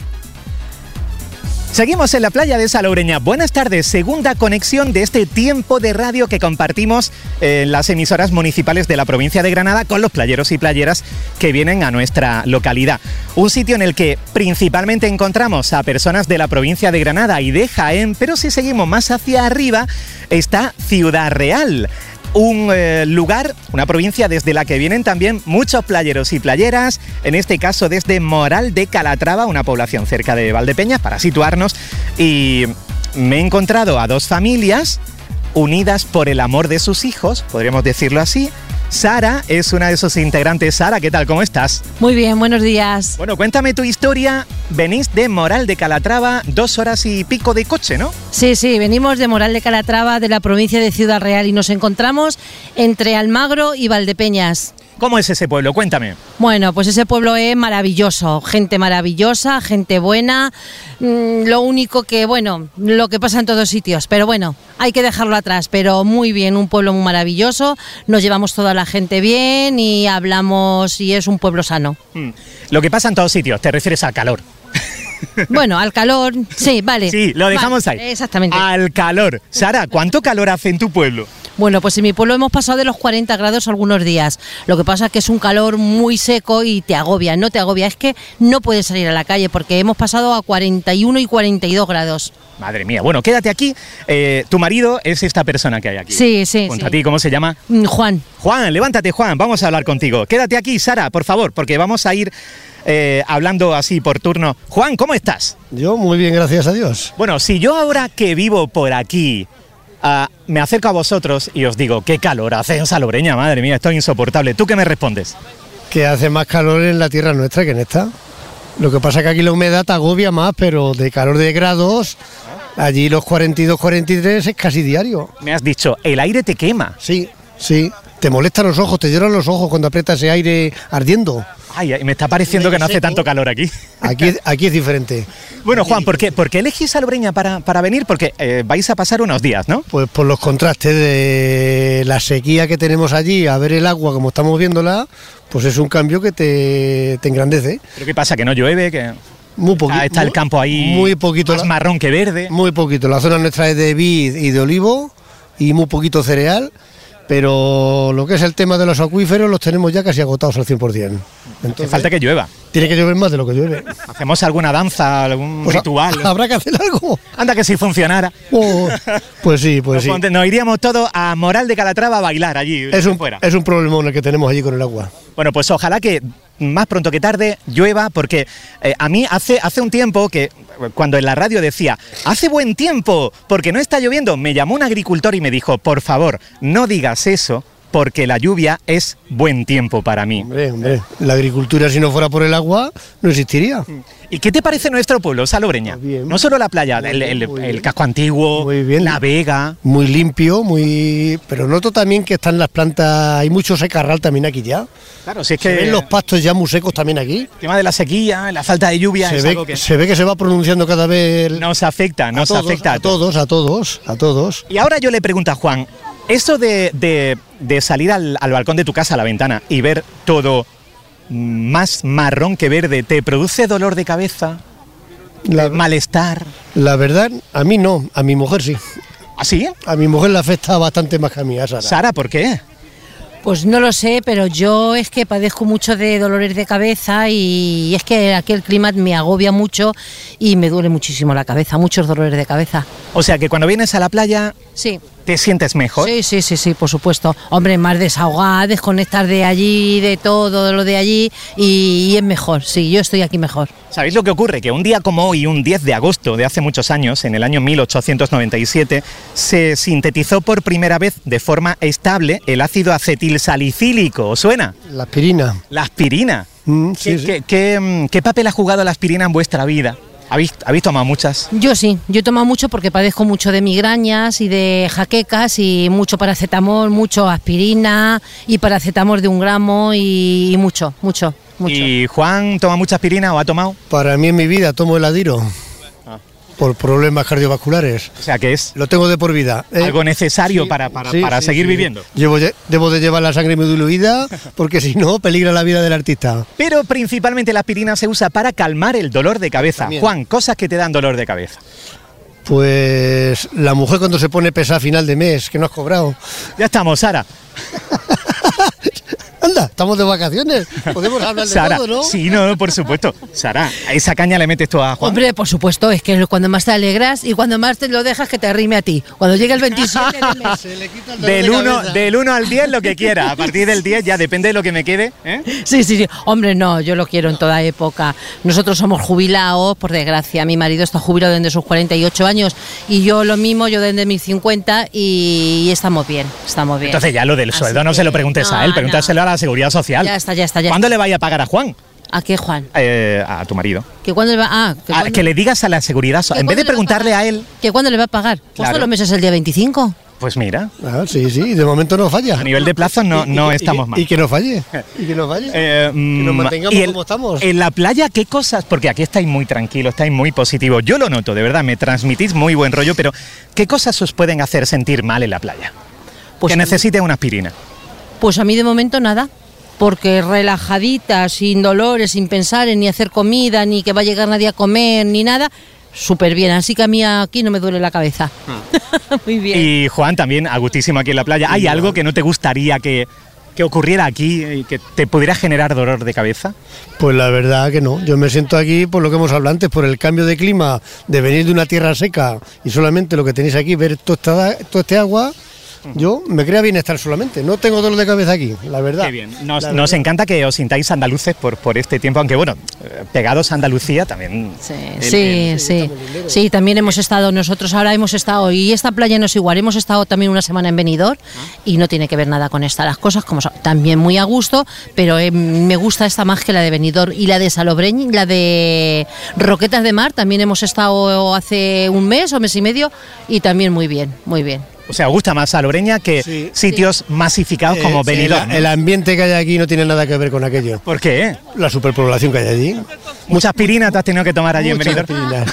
Seguimos en la playa de Salobreña. Buenas tardes, segunda conexión de este tiempo de radio que compartimos en las emisoras municipales de la provincia de Granada con los playeros y playeras que vienen a nuestra localidad. Un sitio en el que principalmente encontramos a personas de la provincia de Granada y de Jaén, pero si seguimos más hacia arriba está Ciudad Real. Un lugar, una provincia desde la que vienen también muchos playeros y playeras, en este caso desde Moral de Calatrava, una población cerca de Valdepeñas, para situarnos, y me he encontrado a dos familias unidas por el amor de sus hijos, podríamos decirlo así. Sara es una de sus integrantes. Sara, ¿qué tal? ¿Cómo estás? Muy bien, buenos días. Bueno, cuéntame tu historia. Venís de Moral de Calatrava, 2 horas y pico de coche, ¿no? Sí, venimos de Moral de Calatrava, de la provincia de Ciudad Real, y nos encontramos entre Almagro y Valdepeñas. ¿Cómo es ese pueblo? Cuéntame. Bueno, pues ese pueblo es maravilloso, gente maravillosa, gente buena. Lo único que, bueno, lo que pasa en todos sitios, pero bueno, hay que dejarlo atrás, pero muy bien, un pueblo muy maravilloso, nos llevamos toda la gente bien y hablamos, y es un pueblo sano. Lo que pasa en todos sitios, te refieres al calor. Bueno, al calor, sí, vale. Sí, lo dejamos ahí. Exactamente. Al calor. Sara, ¿cuánto calor hace en tu pueblo? Bueno, pues en mi pueblo hemos pasado de los 40 grados algunos días. Lo que pasa es que es un calor muy seco y te agobia. No te agobia, es que no puedes salir a la calle porque hemos pasado a 41 y 42 grados. Madre mía, bueno, quédate aquí. Tu marido es esta persona que hay aquí. Sí. Junto a ti, ¿cómo se llama? Juan. Juan, levántate, Juan, vamos a hablar contigo. Quédate aquí, Sara, por favor, porque vamos a ir hablando así por turno. Juan, ¿cómo estás? Yo muy bien, gracias a Dios. Bueno, si yo ahora que vivo por aquí me acerco a vosotros y os digo, qué calor hace en Salobreña, madre mía, esto es insoportable. ¿Tú qué me respondes? Que hace más calor en la tierra nuestra que en esta. Lo que pasa es que aquí la humedad te agobia más, pero de calor de grados Allí los 42, 43 es casi diario. Me has dicho, el aire te quema. Sí, sí. Te molestan los ojos, te lloran los ojos cuando aprietas ese aire ardiendo. Ay, me está pareciendo que no hace tanto calor aquí. Aquí es diferente. Bueno, Juan, ¿por qué elegís Salobreña para venir? Porque vais a pasar unos días, ¿no? Pues por los contrastes de la sequía que tenemos allí, a ver el agua como estamos viéndola, pues es un cambio que te engrandece. ¿Pero qué pasa? ¿Que no llueve? ¿Que muy poquito, está el campo ahí muy poquito, más marrón que verde? Muy poquito. La zona nuestra es de vid y de olivo y muy poquito cereal. Pero lo que es el tema de los acuíferos los tenemos ya casi agotados al 100%. Entonces, falta que llueva. Tiene que llover más de lo que llueve. ¿Hacemos alguna danza, algún ritual? Habrá que hacer algo. Anda que si funcionara. Pues sí, pues sí. Nos iríamos todos a Moral de Calatrava a bailar allí. Es un problemón el que tenemos allí con el agua. Bueno, pues ojalá que más pronto que tarde llueva, porque a mí hace un tiempo que cuando en la radio decía hace buen tiempo porque no está lloviendo, me llamó un agricultor y me dijo, por favor, no digas eso porque la lluvia es buen tiempo para mí. Hombre, la agricultura si no fuera por el agua no existiría. ¿Y qué te parece nuestro pueblo, Salobreña? No solo la playa, el casco antiguo, la vega. Muy limpio, pero noto también que están las plantas, hay mucho secarral también aquí ya. Claro, si es que se ven los pastos ya muy secos también aquí. El tema de la sequía, la falta de lluvia, se ve que se va pronunciando cada vez. Nos afecta a todos. Y ahora yo le pregunto a Juan, eso de salir al balcón de tu casa, a la ventana, y ver todo más marrón que verde, ¿te produce dolor de cabeza? ¿Malestar? La verdad, a mí no, a mi mujer sí. ¿Ah, sí? A mi mujer le afecta bastante más que a mí, a Sara. Sara, ¿por qué? Pues no lo sé, pero yo es que padezco mucho de dolores de cabeza y es que aquí el clima me agobia mucho y me duele muchísimo la cabeza, muchos dolores de cabeza. O sea que cuando vienes a la playa, sí, ¿te sientes mejor? Sí, por supuesto. Hombre, más desahogada, desconectar de allí, de todo lo de allí y es mejor, sí, yo estoy aquí mejor. ¿Sabéis lo que ocurre? Que un día como hoy, un 10 de agosto de hace muchos años, en el año 1897, se sintetizó por primera vez de forma estable el ácido acetilsalicílico. ¿Os suena? La aspirina. La aspirina. ¿Qué papel ha jugado la aspirina en vuestra vida? ¿Habéis tomado muchas? Yo sí, yo he tomado mucho porque padezco mucho de migrañas y de jaquecas y mucho paracetamol, mucho aspirina y paracetamol de 1 gramo y mucho. ¿Y Juan toma mucha aspirina o ha tomado? Para mí en mi vida tomo el Adiro. Por problemas cardiovasculares. O sea, ¿qué es? Lo tengo de por vida. Algo necesario para seguir viviendo. Debo de llevar la sangre muy diluida porque si no peligra la vida del artista. Pero principalmente la aspirina se usa para calmar el dolor de cabeza. También. Juan, cosas que te dan dolor de cabeza. Pues la mujer cuando se pone pesada a final de mes, que no has cobrado. Ya estamos, Sara. Anda, estamos de vacaciones, podemos hablar de Sara, todo, ¿no? Sí, no, por supuesto. Sara, ¿a esa caña le metes tú a Juan? Hombre, por supuesto, es que cuando más te alegras y cuando más te lo dejas que te arrime a ti. Cuando llegue el 27 del mes. Se le quita el del 1 al 10 lo que quiera, a partir del 10 ya depende de lo que me quede. Sí. Hombre, no, yo lo quiero en toda época. Nosotros somos jubilados, por desgracia. Mi marido está jubilado desde sus 48 años y yo lo mismo, yo desde mis 50 y estamos bien. Entonces ya lo del sueldo no se lo preguntes a él, pregúntaselo a la Seguridad Social. Ya está. ¿Cuándo le vaya a pagar a Juan? ¿A qué, Juan? A tu marido. ¿Que cuándo le va que le digas a la Seguridad Social, en vez de preguntarle a él. ¿Que cuándo le va a pagar? Pues claro. Todos los meses el día 25. Pues mira. Sí, de momento no falla. A nivel de plazo no estamos mal. Y que no falle. Que nos mantengamos como estamos. En la playa, ¿qué cosas? Porque aquí estáis muy tranquilos, estáis muy positivos. Yo lo noto, de verdad, me transmitís muy buen rollo, pero ¿qué cosas os pueden hacer sentir mal en la playa? Pues que necesite una aspirina. Pues a mí de momento nada. Porque relajadita, sin dolores, sin pensar en ni hacer comida, ni que va a llegar nadie a comer, ni nada, súper bien. Así que a mí aquí no me duele la cabeza. Muy bien. Y Juan, también a gustísimo aquí en la playa. ¿Hay algo que no te gustaría que ocurriera aquí y que te pudiera generar dolor de cabeza? Pues la verdad que no. Yo me siento aquí por lo que hemos hablado antes, por el cambio de clima, de venir de una tierra seca y solamente lo que tenéis aquí, ver toda este agua, Yo me crea bienestar solamente, no tengo dolor de cabeza aquí, la verdad. Qué bien. Nos encanta que os sintáis andaluces por este tiempo, aunque bueno, pegados a Andalucía también. Sí, también hemos estado, nosotros ahora hemos estado, y esta playa no es igual, hemos estado también una semana en Benidorm y no tiene que ver nada con esta, las cosas como son, también muy a gusto, pero me gusta esta más que la de Benidorm, y la de Salobreña, la de Roquetas de Mar, también hemos estado hace un mes o mes y medio y también muy bien, muy bien. O sea, gusta más Salobreña que sitios masificados como Benidorm, ¿no? El ambiente que hay aquí no tiene nada que ver con aquello. ¿Por qué? La superpoblación que hay allí. Muchas pirinas te has tenido que tomar allí en Benidorm.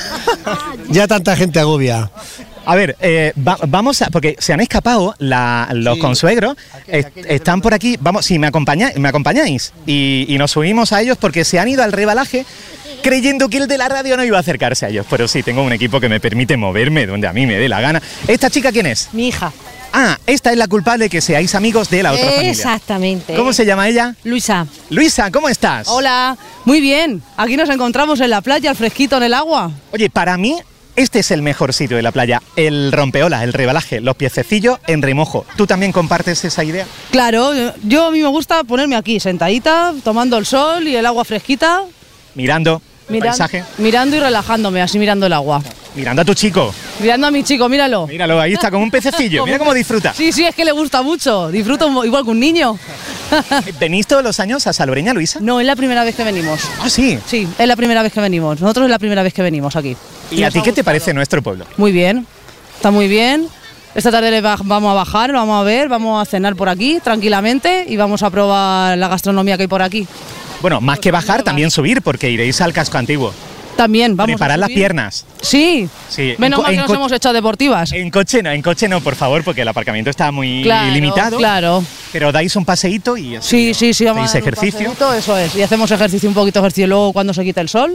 Ya tanta gente agobia. A ver, vamos a... Porque se han escapado los consuegros, están por aquí, vamos, si me acompañáis y nos subimos a ellos porque se han ido al rebalaje creyendo que el de la radio no iba a acercarse a ellos. Pero sí, tengo un equipo que me permite moverme donde a mí me dé la gana. ¿Esta chica quién es? Mi hija. Ah, esta es la culpable de que seáis amigos de la otra familia. Exactamente. ¿Cómo se llama ella? Luisa. Luisa, ¿cómo estás? Hola, muy bien. Aquí nos encontramos en la playa, al fresquito en el agua. Oye, para mí este es el mejor sitio de la playa, el rompeolas, el rebalaje, los piececillos en remojo. ¿Tú también compartes esa idea? Claro, a mí me gusta ponerme aquí sentadita, tomando el sol y el agua fresquita. Mirando el paisaje. Mirando y relajándome, así mirando el agua. Mirando a tu chico. Mirando a mi chico, míralo. Míralo, ahí está, como un pececillo. Mira cómo disfruta. Sí, es que le gusta mucho. Disfruto igual que un niño. ¿Venís todos los años a Salobreña, Luisa? No, es la primera vez que venimos. ¿Ah, sí? Sí, es la primera vez que venimos. Nosotros es la primera vez que venimos aquí. ¿Y a ti qué te parece nuestro pueblo? Muy bien, está muy bien. Esta tarde vamos a bajar, vamos a ver, vamos a cenar por aquí tranquilamente y vamos a probar la gastronomía que hay por aquí. Bueno, más que bajar, también subir, porque iréis al casco antiguo. También, vamos Preparad a las piernas. Sí. Menos mal que nos hemos hecho deportivas. En coche no, por favor, porque el aparcamiento está muy limitado. Claro. Pero dais un paseíto y así. Sí, vamos a hacer ejercicio. Eso es. Y hacemos ejercicio, un poquito de ejercicio luego cuando se quita el sol.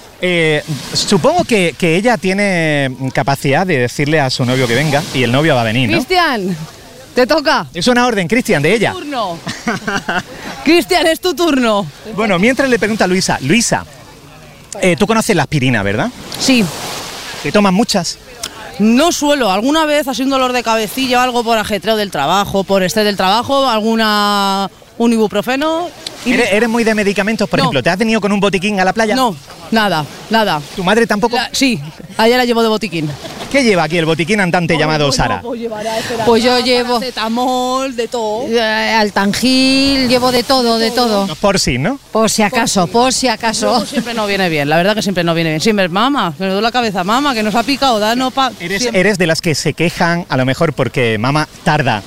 Supongo que ella tiene capacidad de decirle a su novio que venga y el novio va a venir, ¿no? Cristian, te toca. Es una orden, Cristian, de ella. Turno. Cristian, es tu turno. Bueno, mientras le pregunta a Luisa, tú conoces la aspirina, ¿verdad? Sí. ¿Te tomas muchas? No suelo, alguna vez ha sido un dolor de cabecilla o algo por ajetreo del trabajo, por estrés del trabajo, un ibuprofeno. ¿Eres muy de medicamentos, por ejemplo? ¿Te has venido con un botiquín a la playa? No, nada. ¿Tu madre tampoco? Sí, ayer la llevo de botiquín. ¿Qué lleva aquí el botiquín andante llamado Sara? Pues yo llevo paracetamol, de todo. Altangil, llevo de todo. Por sí, ¿no? Por si acaso. Luego siempre no viene bien, la verdad que siempre no viene bien. Siempre, mamá, me duele la cabeza, mamá, que nos ha picado, danos ¿Eres de las que se quejan, a lo mejor porque mamá tarda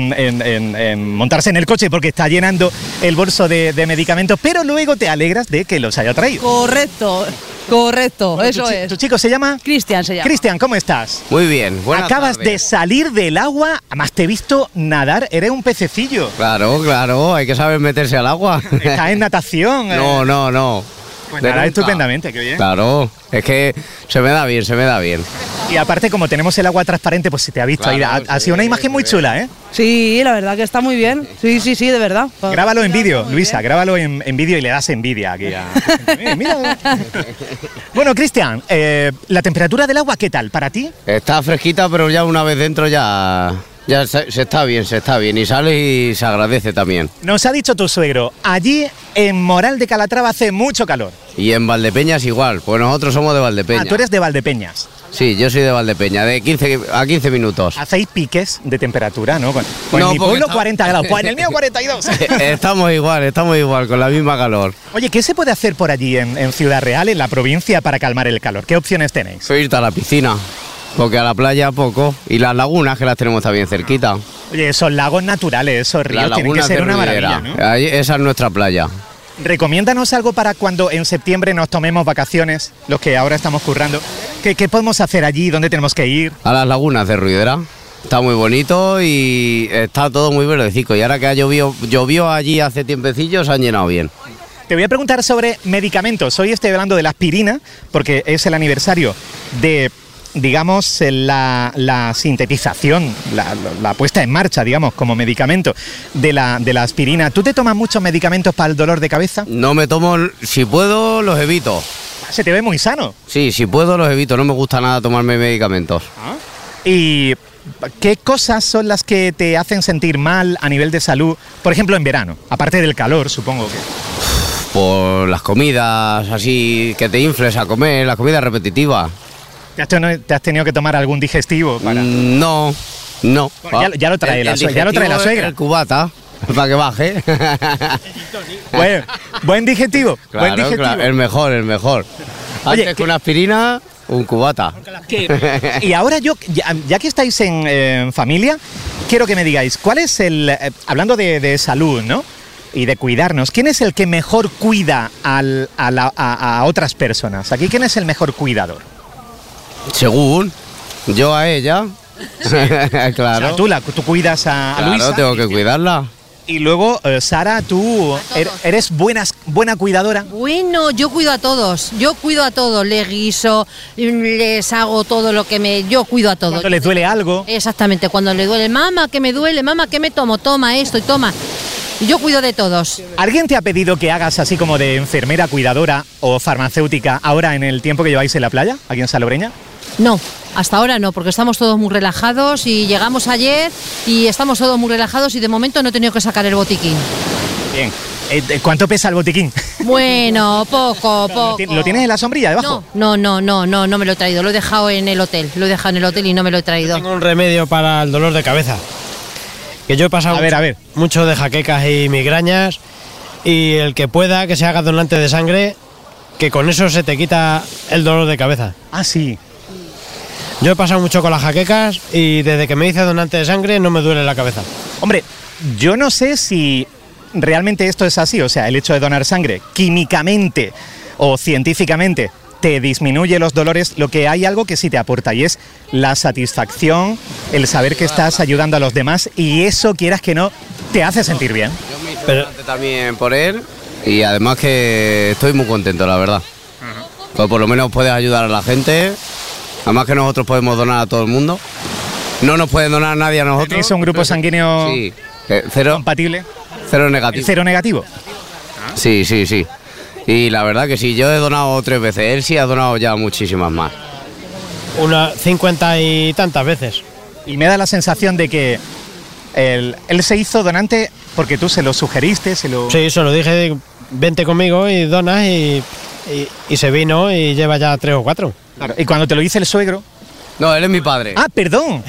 en montarse en el coche porque está llenando el bolso de medicamentos, pero luego te alegras de que los haya traído? Correcto, eso es. ¿Tu chico se llama? Cristian se llama. Cristian, ¿cómo estás? Muy bien, Acabas de salir del agua, además te he visto nadar, eres un pececillo. Claro, hay que saber meterse al agua. Estás en natación. No. Pues nada, estupendamente, qué bien. Claro, es que se me da bien. Y aparte, como tenemos el agua transparente, pues se te ha visto ahí. Ha sido una imagen muy chula, ¿eh? Sí, la verdad que está muy bien. Sí, de verdad. Grábalo en vídeo, Luisa, grábalo en vídeo y le das envidia aquí a... Mira. Bueno, Cristian, ¿la temperatura del agua qué tal para ti? Está fresquita, pero ya una vez dentro ya se está bien y sale y se agradece también. Nos ha dicho tu suegro, allí en Moral de Calatrava hace mucho calor. Y en Valdepeñas igual, pues nosotros somos de Valdepeñas. Ah, tú eres de Valdepeñas. Sí, yo soy de Valdepeñas, de 15 a 15 minutos. Hacéis piques de temperatura, ¿no? Pues en mi pueblo 40 grados, pues en el mío 42. Estamos igual, con la misma calor. Oye, ¿qué se puede hacer por allí en Ciudad Real, en la provincia, para calmar el calor? ¿Qué opciones tenéis? Irte a la piscina. Porque a la playa poco. Y las lagunas, que las tenemos también cerquita. Oye, esos lagos naturales, esos ríos, tienen que ser una maravilla, ¿no? Esa es nuestra playa. Recomiéndanos algo para cuando en septiembre nos tomemos vacaciones, los que ahora estamos currando. ¿Qué podemos hacer allí? ¿Dónde tenemos que ir? A las lagunas de Ruidera. Está muy bonito y está todo muy verdecico. Y ahora que llovió allí hace tiempecillo, se han llenado bien. Te voy a preguntar sobre medicamentos. Hoy estoy hablando de la aspirina, porque es el aniversario de... digamos, la sintetización, la puesta en marcha, digamos, como medicamento de la aspirina. ¿Tú te tomas muchos medicamentos para el dolor de cabeza? No me tomo, si puedo, los evito. Se te ve muy sano. Sí, si puedo, los evito. No me gusta nada tomarme medicamentos. Y ¿qué cosas son las que te hacen sentir mal a nivel de salud? Por ejemplo, en verano, aparte del calor, supongo que... Por las comidas así que te infles a comer, la comida repetitiva. ¿Te has tenido que tomar algún digestivo? No. Bueno, ya lo trae la suegra. El cubata, para que baje. Bueno, buen digestivo. Claro, buen digestivo. Claro, el mejor. Oye, Antes que una aspirina, un cubata. Y ahora ya que estáis en familia, quiero que me digáis, ¿cuál es hablando de salud, ¿no? Y de cuidarnos, ¿quién es el que mejor cuida a otras personas? Aquí, ¿quién es el mejor cuidador? Según yo a ella. Claro. O sea, tú cuidas a Luisa. Claro, tengo que cuidarla. Y luego, Sara, tú eres buena cuidadora. Bueno, yo cuido a todos, les guiso, les hago todo lo que yo cuido a todos. Cuando les duele algo. Exactamente, cuando les duele, mamá, que me duele, mamá, que me tomo, toma esto y toma. Yo cuido de todos. ¿Alguien te ha pedido que hagas así como de enfermera, cuidadora o farmacéutica ahora en el tiempo que lleváis en la playa, aquí en Salobreña? No, hasta ahora no, porque estamos todos muy relajados y llegamos ayer y estamos todos muy relajados y de momento no he tenido que sacar el botiquín. Bien. ¿Cuánto pesa el botiquín? Bueno, poco. ¿Lo tienes en la sombrilla debajo? No me lo he traído, lo he dejado en el hotel. Y no me lo he traído. Tengo un remedio para el dolor de cabeza. Que yo he pasado mucho de jaquecas y migrañas y el que pueda que se haga donante de sangre, que con eso se te quita el dolor de cabeza. Ah, sí. Yo he pasado mucho con las jaquecas y desde que me hice donante de sangre no me duele la cabeza. Hombre, yo no sé si realmente esto es así, o sea, el hecho de donar sangre químicamente o científicamente te disminuye los dolores, lo que hay algo que sí te aporta y es la satisfacción, el saber que estás ayudando a los demás y eso, quieras que no, te hace sentir bien. Yo me hice donante también por él y además que estoy muy contento, la verdad. Pues por lo menos puedes ayudar a la gente, además que nosotros podemos donar a todo el mundo. No nos pueden donar nadie a nosotros. ¿Es un grupo sanguíneo cero compatible? Cero negativo. ¿Cero negativo? Sí. Y la verdad que sí, yo he donado 3 veces, él sí ha donado ya muchísimas más. Unas 50 y tantas veces. Y me da la sensación de que él se hizo donante porque tú se lo sugeriste, Sí, se lo dije, vente conmigo y donas y se vino y lleva ya 3 o 4. Claro. ¿Y cuando te lo dice el suegro? No, él es mi padre. Ah, perdón.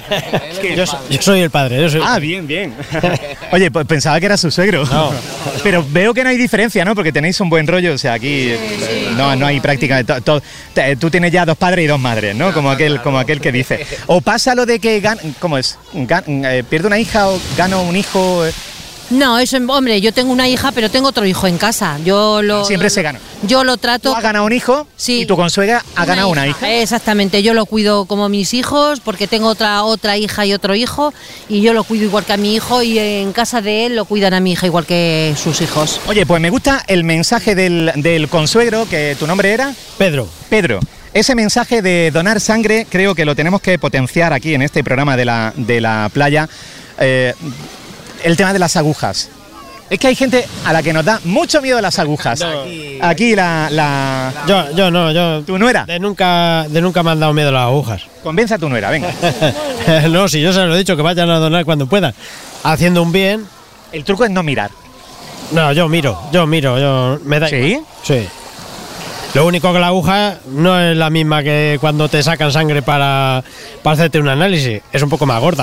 Yo soy el padre. Ah, bien. Oye, pues pensaba que era su suegro. No. Pero veo que no hay diferencia, ¿no? Porque tenéis un buen rollo, o sea, aquí no hay práctica. Tú tienes ya 2 padres y 2 madres, ¿no? Como aquel que dice. O pasa lo de que ¿cómo es? ¿Pierde una hija o gana un hijo? No, eso, hombre, yo tengo una hija, pero tengo otro hijo en casa. Siempre se gana. Yo lo trato. Tú has ganado un hijo y tu consuegra ha ganado una hija. Exactamente, yo lo cuido como mis hijos, porque tengo otra hija y otro hijo, y yo lo cuido igual que a mi hijo, y en casa de él lo cuidan a mi hija igual que sus hijos. Oye, pues me gusta el mensaje del consuegro, que tu nombre era... Pedro. Ese mensaje de donar sangre creo que lo tenemos que potenciar aquí en este programa de la playa. El tema de las agujas. Es que hay gente a la que nos da mucho miedo las agujas. No. Aquí Yo no. ¿Tu nuera? De nunca me han dado miedo las agujas. Convence a tu nuera, venga. No, si yo se lo he dicho, que vayan a donar cuando puedan. Haciendo un bien. El truco es no mirar. No, yo miro. Me da ¿Sí? igual. Sí. Lo único que la aguja no es la misma que cuando te sacan sangre para hacerte un análisis. Es un poco más gorda.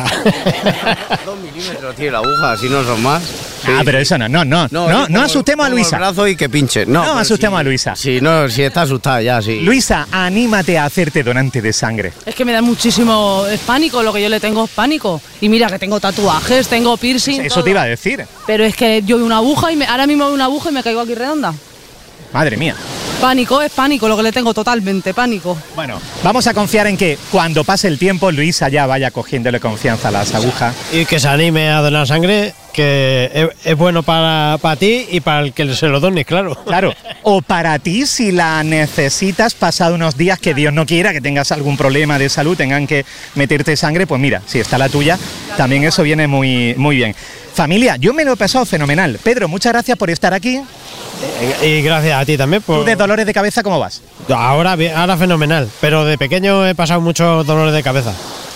2 milímetros tiene la aguja, así no son más. Pero eso no asustemos a Luisa. El brazo y que pinche. No asustemos a Luisa. Si está asustada ya, sí. Luisa, anímate a hacerte donante de sangre. Es que me da muchísimo pánico, lo que yo le tengo es pánico. Y mira que tengo tatuajes, tengo piercing. Eso te iba a decir. Pero es que yo veo una aguja y ahora mismo veo una aguja y me caigo aquí redonda. Madre mía. Pánico, es pánico, lo que le tengo totalmente, pánico. Bueno, vamos a confiar en que cuando pase el tiempo Luisa ya vaya cogiéndole confianza a las agujas. Y que se anime a donar sangre, que es bueno para ti y para el que se lo done, claro. Claro, o para ti si la necesitas pasado unos días que Dios no quiera, que tengas algún problema de salud, tengan que meterte sangre, pues mira, si está la tuya, también eso viene muy bien. Familia, yo me lo he pasado fenomenal. Pedro, muchas gracias por estar aquí. Y gracias a ti también. ¿Tú de dolores de cabeza cómo vas? Ahora fenomenal, pero de pequeño he pasado muchos dolores de cabeza.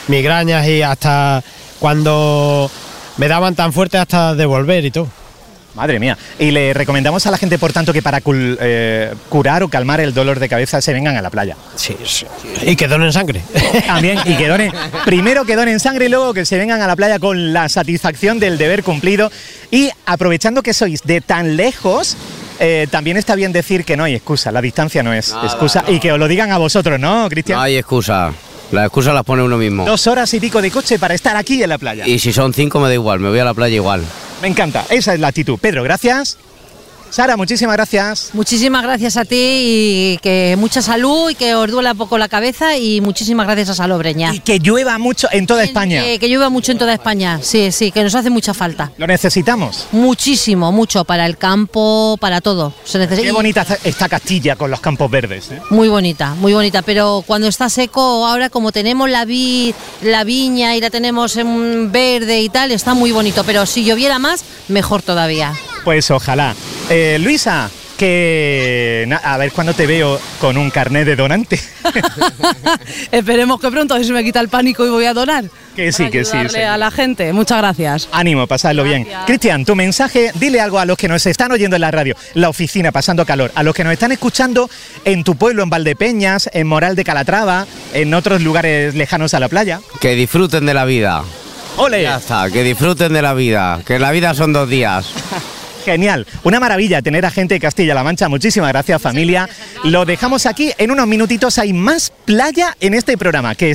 migrañas y hasta cuando me daban tan fuerte hasta de volver y todo. Madre mía. Y le recomendamos a la gente, por tanto, que para curar o calmar el dolor de cabeza se vengan a la playa. Sí. Y que donen sangre. También, y que donen, primero que donen sangre y luego que se vengan a la playa con la satisfacción del deber cumplido. Y aprovechando que sois de tan lejos, también está bien decir que no hay excusa, la distancia no es excusa. No. Y que os lo digan a vosotros, ¿no, Cristian? No hay excusa. Las excusas las pone uno mismo. 2 horas y pico de coche para estar aquí en la playa. Y si son 5 me da igual, me voy a la playa igual. Me encanta, esa es la actitud. Pedro, gracias. Sara, muchísimas gracias. Muchísimas gracias a ti y que mucha salud y que os duela poco la cabeza y muchísimas gracias a Salobreña. Y que llueva mucho en toda España. Que llueva mucho en toda España, sí, que nos hace mucha falta. ¿Lo necesitamos? Muchísimo, mucho, para el campo, para todo. Se necesita. Qué bonita está Castilla con los campos verdes, ¿eh? Muy bonita, pero cuando está seco, ahora como tenemos la viña y la tenemos en verde y tal, está muy bonito, pero si lloviera más, mejor todavía. Pues ojalá. Luisa, a ver cuándo te veo con un carnet de donante. Esperemos que pronto, a ver si me quita el pánico y voy a donar. Que sí. A la gente, muchas gracias. Ánimo, pasadlo bien. Cristian, tu mensaje, dile algo a los que nos están oyendo en la radio, la oficina, pasando calor, a los que nos están escuchando en tu pueblo, en Valdepeñas, en Moral de Calatrava, en otros lugares lejanos a la playa. Que disfruten de la vida. ¡Ole! Ya está, que disfruten de la vida, que la vida son 2 días. Genial, una maravilla tener a gente de Castilla-La Mancha. Muchísimas gracias, familia. Lo dejamos aquí, en unos minutitos hay más playa en este programa que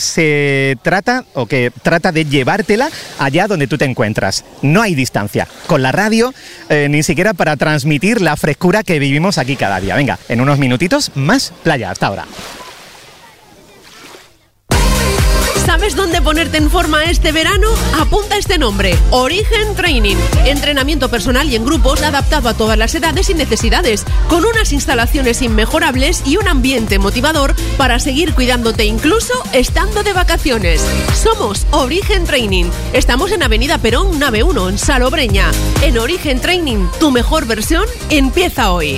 trata de llevártela allá donde tú te encuentras. No hay distancia con la radio, ni siquiera para transmitir la frescura que vivimos aquí cada día. Venga, en unos minutitos más playa. Hasta ahora. ¿Sabes dónde ponerte en forma este verano? Apunta este nombre: Origen Training. Entrenamiento personal y en grupos adaptado a todas las edades y necesidades, con unas instalaciones inmejorables y un ambiente motivador para seguir cuidándote incluso estando de vacaciones. Somos Origen Training. Estamos en Avenida Perón, nave 1, en Salobreña. En Origen Training, tu mejor versión empieza hoy.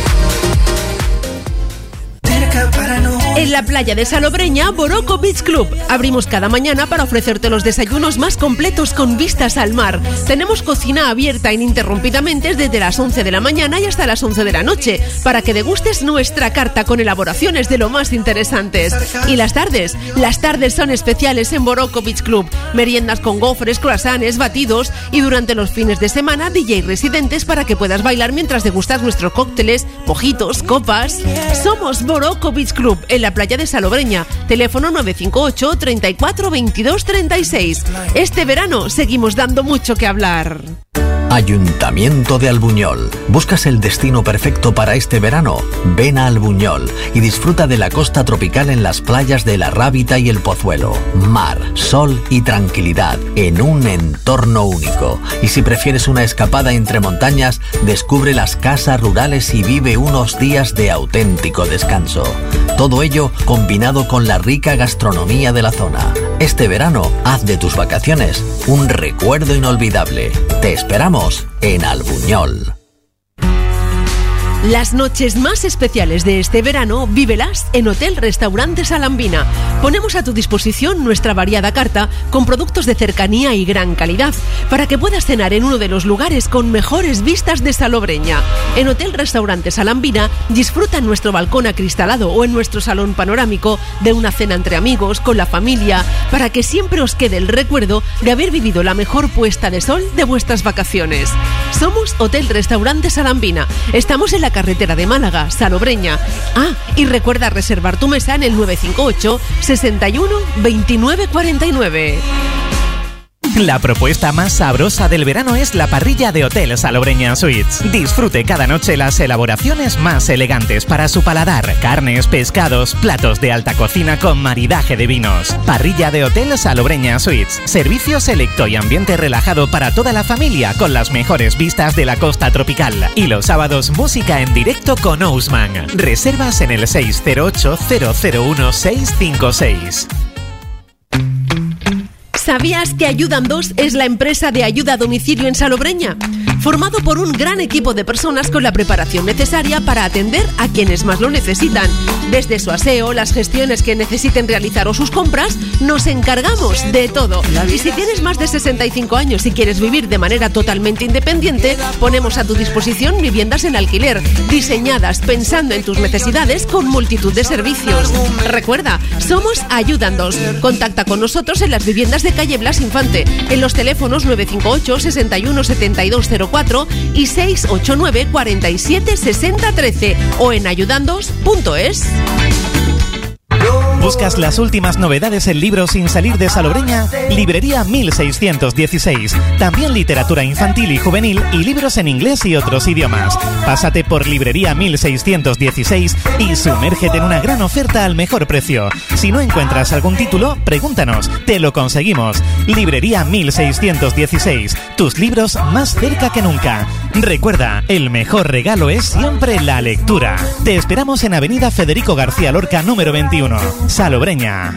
En la playa de Salobreña, Boroco Beach Club. Abrimos cada mañana para ofrecerte los desayunos más completos con vistas al mar. Tenemos cocina abierta ininterrumpidamente desde las 11 de la mañana y hasta las 11 de la noche, para que degustes nuestra carta con elaboraciones de lo más interesantes. Y las tardes son especiales en Boroco Beach Club. Meriendas con gofres, croissants, batidos, y durante los fines de semana DJ residentes para que puedas bailar mientras degustas nuestros cócteles, mojitos, copas. Somos Boroco Beach Club en la playa de Salobreña. Teléfono 958 34 22 36. Este verano seguimos dando mucho que hablar. Ayuntamiento de Albuñol. ¿Buscas el destino perfecto para este verano? Ven a Albuñol y disfruta de la costa tropical en las playas de La Rábita y El Pozuelo. Mar, sol y tranquilidad en un entorno único. Y si prefieres una escapada entre montañas, descubre las casas rurales y vive unos días de auténtico descanso. Todo ello combinado con la rica gastronomía de la zona. Este verano, haz de tus vacaciones un recuerdo inolvidable. Te esperamos en Albuñol. Las noches más especiales de este verano, vívelas en Hotel Restaurante Salambina. Ponemos a tu disposición nuestra variada carta con productos de cercanía y gran calidad, para que puedas cenar en uno de los lugares con mejores vistas de Salobreña. En Hotel Restaurante Salambina, disfruta en nuestro balcón acristalado o en nuestro salón panorámico de una cena entre amigos, con la familia, para que siempre os quede el recuerdo de haber vivido la mejor puesta de sol de vuestras vacaciones. Somos Hotel Restaurante Salambina. Estamos en la carretera de Málaga, Salobreña. Y recuerda reservar tu mesa en el 958 61 29 49. La propuesta más sabrosa del verano es la parrilla de Hotel Salobreña Suites. Disfrute cada noche las elaboraciones más elegantes para su paladar. Carnes, pescados, platos de alta cocina con maridaje de vinos. Parrilla de Hotel Salobreña Suites. Servicio selecto y ambiente relajado para toda la familia con las mejores vistas de la costa tropical. Y los sábados, música en directo con Ousman. Reservas en el 608-001-656. ¿Sabías que Ayudan 2 es la empresa de ayuda a domicilio en Salobreña? formado por un gran equipo de personas con la preparación necesaria para atender a quienes más lo necesitan. Desde su aseo, las gestiones que necesiten realizar o sus compras, nos encargamos de todo. Y si tienes más de 65 años y quieres vivir de manera totalmente independiente, ponemos a tu disposición viviendas en alquiler, diseñadas pensando en tus necesidades con multitud de servicios. Recuerda, somos Ayúdandos. Contacta con nosotros en las viviendas de calle Blas Infante, en los teléfonos 958 61 7204 y 689 47 60 13 o en ayudandos.es. ¿Buscas las últimas novedades en libros sin salir de Salobreña? Librería 1616. También literatura infantil y juvenil y libros en inglés y otros idiomas. Pásate por Librería 1616 y sumérgete en una gran oferta al mejor precio. Si no encuentras algún título, pregúntanos. Te lo conseguimos. Librería 1616. Tus libros más cerca que nunca. Recuerda, el mejor regalo es siempre la lectura. Te esperamos en Avenida Federico García Lorca, número 21. Salobreña.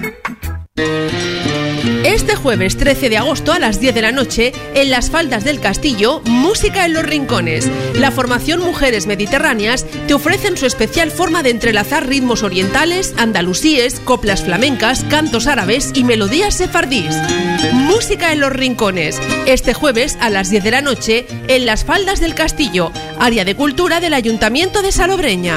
Este jueves 13 de agosto a las 10 de la noche, en las faldas del Castillo, Música en los Rincones. La formación Mujeres Mediterráneas te ofrecen su especial forma de entrelazar ritmos orientales, andalusíes, coplas flamencas, cantos árabes y melodías sefardís. Música en los Rincones. Este jueves a las 10 de la noche, en las faldas del Castillo, área de cultura del Ayuntamiento de Salobreña.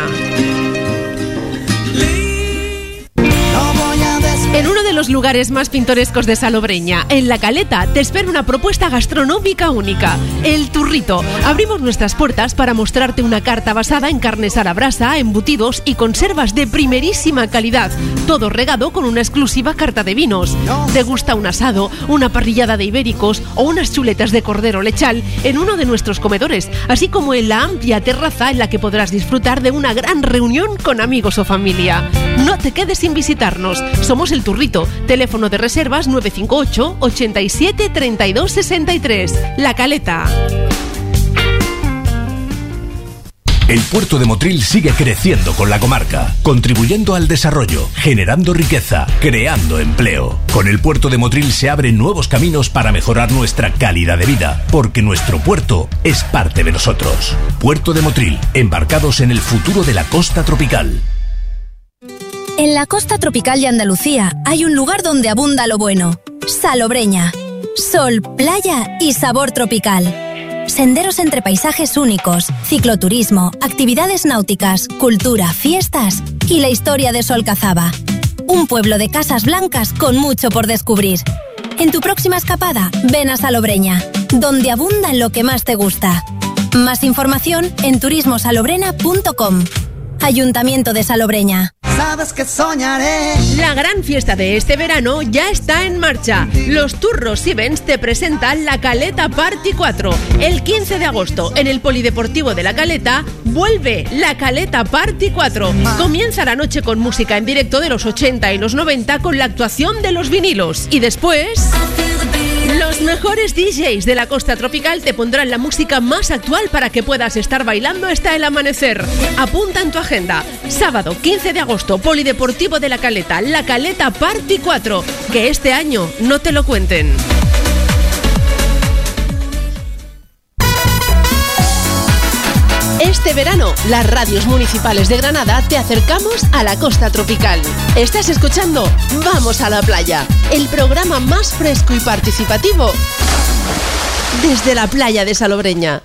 En uno de los lugares más pintorescos de Salobreña, en La Caleta, te espera una propuesta gastronómica única, El Turrito. Abrimos nuestras puertas para mostrarte una carta basada en carnes a la brasa, embutidos y conservas de primerísima calidad, todo regado con una exclusiva carta de vinos. ¿Te gusta un asado, una parrillada de ibéricos o unas chuletas de cordero lechal en uno de nuestros comedores, así como en la amplia terraza en la que podrás disfrutar de una gran reunión con amigos o familia? No te quedes sin visitarnos. Somos El Turrito. Teléfono de reservas 958 87 32 63. La Caleta. El puerto de Motril sigue creciendo con la comarca, contribuyendo al desarrollo, generando riqueza, creando empleo. Con el puerto de Motril se abren nuevos caminos para mejorar nuestra calidad de vida, porque nuestro puerto es parte de nosotros. Puerto de Motril, embarcados en el futuro de la costa tropical. En la costa tropical de Andalucía hay un lugar donde abunda lo bueno. Salobreña. Sol, playa y sabor tropical. Senderos entre paisajes únicos, cicloturismo, actividades náuticas, cultura, fiestas y la historia de Solcazaba. Un pueblo de casas blancas con mucho por descubrir. En tu próxima escapada, ven a Salobreña, donde abunda lo que más te gusta. Más información en turismosalobrena.com. Ayuntamiento de Salobreña. Sabes que soñaré. La gran fiesta de este verano ya está en marcha. Los Turros Events te presentan La Caleta Party 4. El 15 de agosto, en el Polideportivo de La Caleta, vuelve La Caleta Party 4. Comienza la noche con música en directo de los 80 y los 90 con la actuación de Los Vinilos. Y después, los mejores DJs de la costa tropical te pondrán la música más actual para que puedas estar bailando hasta el amanecer. Apunta en tu agenda. Sábado 15 de agosto, Polideportivo de La Caleta, La Caleta Party 4. Que este año no te lo cuenten. Este verano, las radios municipales de Granada te acercamos a la costa tropical. Estás escuchando Vamos a la Playa, el programa más fresco y participativo desde la playa de Salobreña.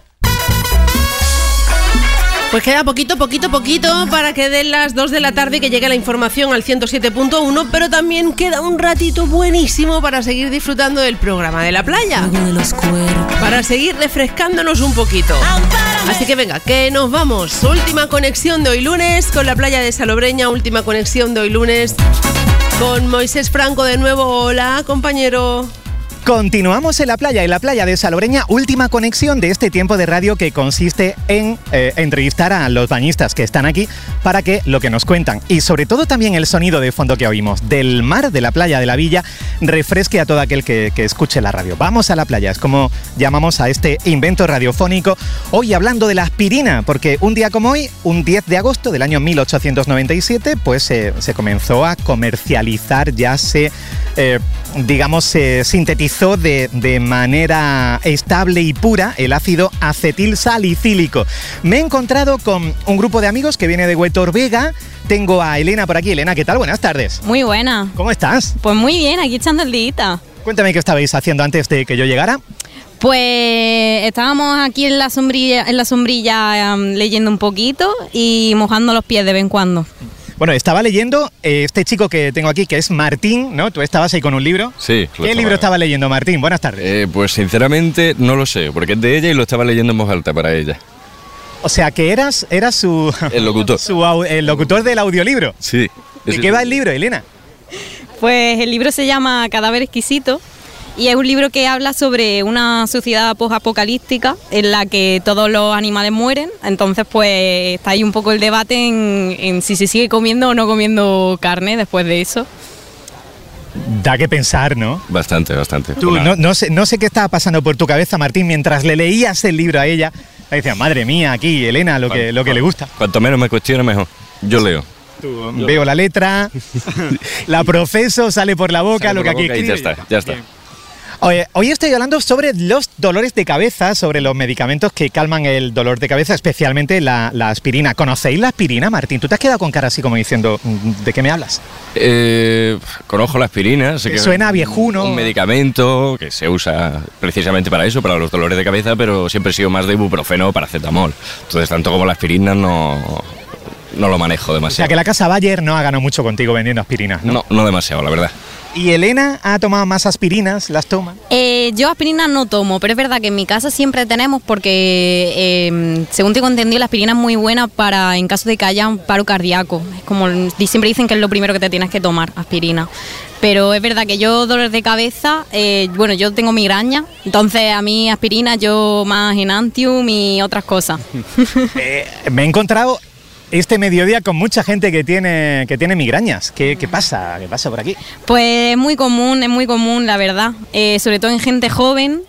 Pues queda poquito para que den las 2 de la tarde y que llegue la información al 107.1, pero también queda un ratito buenísimo para seguir disfrutando del programa de la playa. Para seguir refrescándonos un poquito. Así que venga, que nos vamos. Última conexión de hoy lunes con la playa de Salobreña, última conexión de hoy lunes con Moisés Franco de nuevo. Hola, compañero. Continuamos en la playa de Salobreña, última conexión de este tiempo de radio que consiste en entrevistar a los bañistas que están aquí para que lo que nos cuentan y sobre todo también el sonido de fondo que oímos del mar, de la playa de la villa, refresque a todo aquel que escuche la radio. Vamos a la playa, es como llamamos a este invento radiofónico, hoy hablando de la aspirina, porque un día como hoy, un 10 de agosto del año 1897, pues se comenzó a comercializar, ya se digamos, se sintetizó de manera estable y pura el ácido acetilsalicílico. Me he encontrado con un grupo de amigos que viene de Huetor Vega. Tengo a Elena por aquí. Elena, ¿qué tal? Buenas tardes. Muy buena. ¿Cómo estás? Pues muy bien, aquí echando el día. Cuéntame qué estabais haciendo antes de que yo llegara. Pues estábamos aquí en la sombrilla leyendo un poquito y mojando los pies de vez en cuando. Bueno, estaba leyendo este chico que tengo aquí, que es Martín, ¿no? ¿Tú estabas ahí con un libro? Sí. ¿Qué libro estaba leyendo, Martín? Buenas tardes. Pues sinceramente no lo sé, porque es de ella y lo estaba leyendo en voz alta para ella. O sea, que eras su... El locutor. El locutor del audiolibro. Sí. ¿De qué va el libro, Elena? Pues el libro se llama Cadáver Exquisito. Y es un libro que habla sobre una sociedad post-apocalíptica en la que todos los animales mueren. Entonces, pues está ahí un poco el debate en si se sigue comiendo o no comiendo carne después de eso. Da que pensar, ¿no? Bastante. Tú, no sé qué estaba pasando por tu cabeza, Martín, mientras le leías el libro a ella. Le decías, madre mía, aquí, Elena, lo que le gusta. Cuanto menos me cuestione, mejor. Yo leo. Veo la letra, la proceso, sale por la boca, lo que aquí escribe. Ya está. Hoy estoy hablando sobre los dolores de cabeza, sobre los medicamentos que calman el dolor de cabeza, especialmente la aspirina. ¿Conocéis la aspirina, Martín? ¿Tú te has quedado con cara así como diciendo, ¿de qué me hablas? Conozco la aspirina. Sé que suena a viejuno. Un medicamento que se usa precisamente para eso, para los dolores de cabeza, pero siempre he sido más de ibuprofeno o paracetamol. Entonces, tanto como la aspirina no lo manejo demasiado. O sea, que la casa Bayer no ha ganado mucho contigo vendiendo aspirinas, ¿no? No demasiado, la verdad. ¿Y Elena ha tomado más aspirinas? ¿Las toma? Yo aspirinas no tomo, pero es verdad que en mi casa siempre tenemos porque, según tengo entendido, la aspirina es muy buena para en caso de que haya un paro cardíaco. Es como siempre dicen que es lo primero que te tienes que tomar, aspirina. Pero es verdad que yo dolores de cabeza, yo tengo migraña, entonces a mí aspirina yo más Enantium y otras cosas. Me he encontrado este mediodía con mucha gente que tiene migrañas. ¿Qué pasa? ¿Qué pasa por aquí? Pues es muy común, la verdad. Sobre todo en gente joven.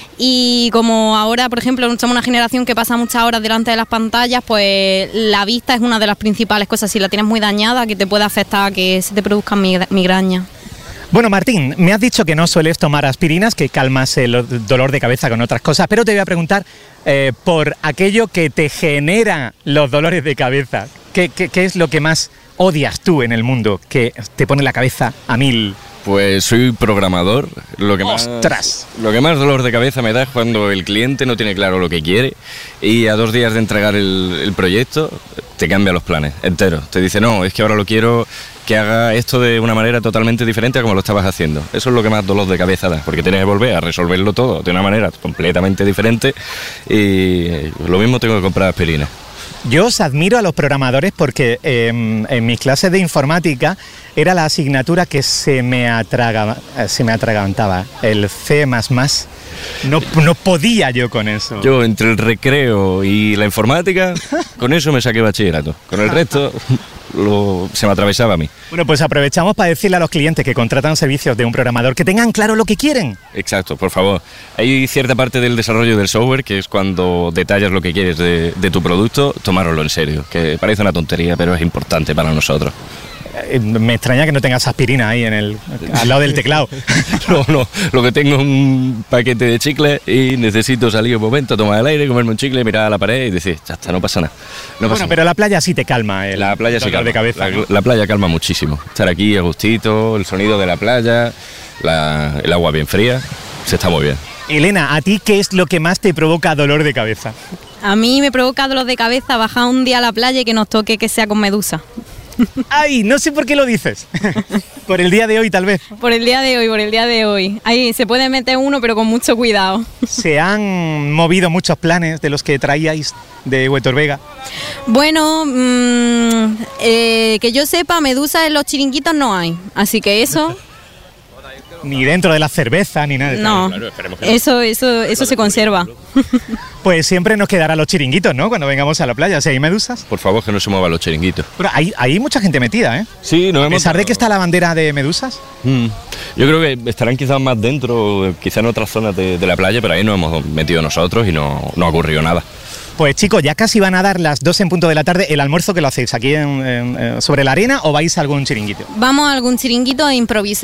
Y como ahora, por ejemplo, somos una generación que pasa muchas horas delante de las pantallas, pues la vista es una de las principales cosas. Si la tienes muy dañada, que te puede afectar a que se te produzcan migrañas. Bueno, Martín, me has dicho que no sueles tomar aspirinas, que calmas el dolor de cabeza con otras cosas, pero te voy a preguntar por aquello que te genera los dolores de cabeza. ¿Qué es lo que más odias tú en el mundo, que te pone la cabeza a mil? Pues soy programador. ¡Ostras! Lo que más dolor de cabeza me da es cuando el cliente no tiene claro lo que quiere y a 2 días de entregar el proyecto te cambia los planes enteros. Te dice, no, es que ahora lo quiero que haga esto de una manera totalmente diferente a como lo estabas haciendo. Eso es lo que más dolor de cabeza da, porque tienes que volver a resolverlo todo de una manera completamente diferente y lo mismo tengo que comprar aspirina. Yo os admiro a los programadores porque en mis clases de informática era la asignatura que se me atragantaba, el C++. No podía yo con eso. Yo entre el recreo y la informática, con eso me saqué bachillerato. Con el resto se me atravesaba a mí. Bueno, pues aprovechamos para decirle a los clientes que contratan servicios de un programador que tengan claro lo que quieren. Exacto, por favor. Hay cierta parte del desarrollo del software que es cuando detallas lo que quieres de tu producto, tomároslo en serio, que parece una tontería, pero es importante para nosotros. Me extraña que no tengas aspirina ahí al lado del teclado. No, lo que tengo es un paquete de chicle y necesito salir un momento, tomar el aire, comerme un chicle, mirar a la pared y decir, ya está, no pasa nada. Pero la playa sí te calma. La playa sí calma. De cabeza, ¿no? La playa calma muchísimo. Estar aquí a gustito, el sonido de la playa, el agua bien fría, se está muy bien. Elena, ¿a ti qué es lo que más te provoca dolor de cabeza? A mí me provoca dolor de cabeza bajar un día a la playa y que nos toque que sea con medusa. Ay, no sé por qué lo dices. Por el día de hoy, tal vez. Por el día de hoy. Ahí se puede meter uno, pero con mucho cuidado. ¿Se han movido muchos planes de los que traíais de Huetor Vega? Bueno, que yo sepa, medusas en los chiringuitos no hay. Así que eso... Ni dentro de la cerveza, ni nada. No, eso se conserva. Pues siempre nos quedarán los chiringuitos, ¿no? Cuando vengamos a la playa, si hay medusas. Por favor, que no se muevan los chiringuitos. Pero hay mucha gente metida, ¿eh? Sí, a pesar de que está la bandera de medusas. Yo creo que estarán quizás más dentro, quizás en otras zonas de la playa, pero ahí nos hemos metido nosotros y no ha ocurrido nada. Pues chicos, ya casi van a dar las 2 en punto de la tarde. ¿El almuerzo que lo hacéis aquí sobre la arena o vais a algún chiringuito? Vamos a algún chiringuito e improvisa.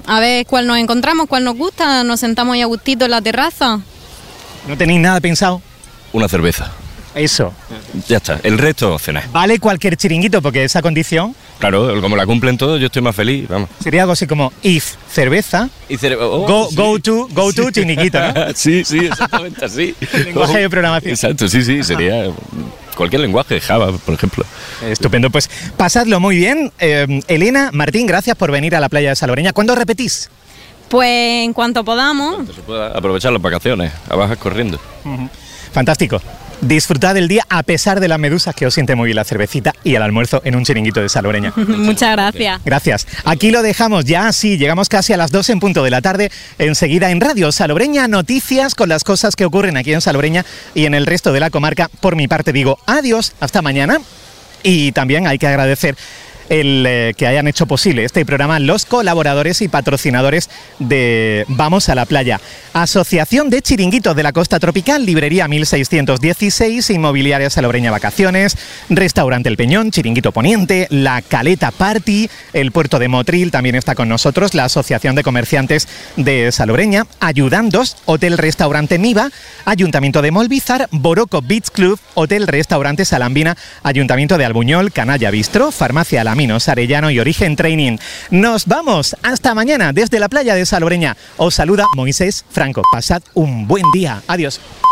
A ver cuál nos encontramos, cuál nos gusta, nos sentamos ahí a gustito en la terraza. ¿No tenéis nada pensado? Una cerveza. Eso. Ya está, el resto cenar. Vale cualquier chiringuito, porque esa condición... Claro, como la cumplen todos, yo estoy más feliz, vamos. Sería algo así como if cerveza, go to chiringuito, ¿no? Sí, exactamente así. Lenguaje de programación. Exacto, sí, sería cualquier lenguaje, Java, por ejemplo. Estupendo, pues pasadlo muy bien. Elena, Martín, gracias por venir a la playa de Salobreña. ¿Cuándo repetís? Pues en cuanto podamos. Cuanto se pueda aprovechar las vacaciones, a bajas corriendo. Fantástico. Disfrutad del día a pesar de las medusas, que os siente muy bien la cervecita y el almuerzo en un chiringuito de Salobreña. Muchas gracias. Gracias. Aquí lo dejamos ya, sí, llegamos casi a las 2 en punto de la tarde. Enseguida en Radio Salobreña, noticias con las cosas que ocurren aquí en Salobreña y en el resto de la comarca. Por mi parte digo adiós, hasta mañana. Y también hay que agradecer que hayan hecho posible este programa los colaboradores y patrocinadores de Vamos a la Playa. Asociación de Chiringuitos de la Costa Tropical, Librería 1616, Inmobiliaria Salobreña Vacaciones, Restaurante El Peñón, Chiringuito Poniente, La Caleta Party, el Puerto de Motril también está con nosotros, la Asociación de Comerciantes de Salobreña, Ayudandos, Hotel Restaurante Miva, Ayuntamiento de Molvízar, Boroco Beach Club, Hotel Restaurante Salambina, Ayuntamiento de Albuñol, Canalla Bistro, Farmacia Alaminos Arellano y Origen Training. Nos vamos hasta mañana desde la playa de Salobreña. Os saluda Moisés Franco. Pasad un buen día. Adiós.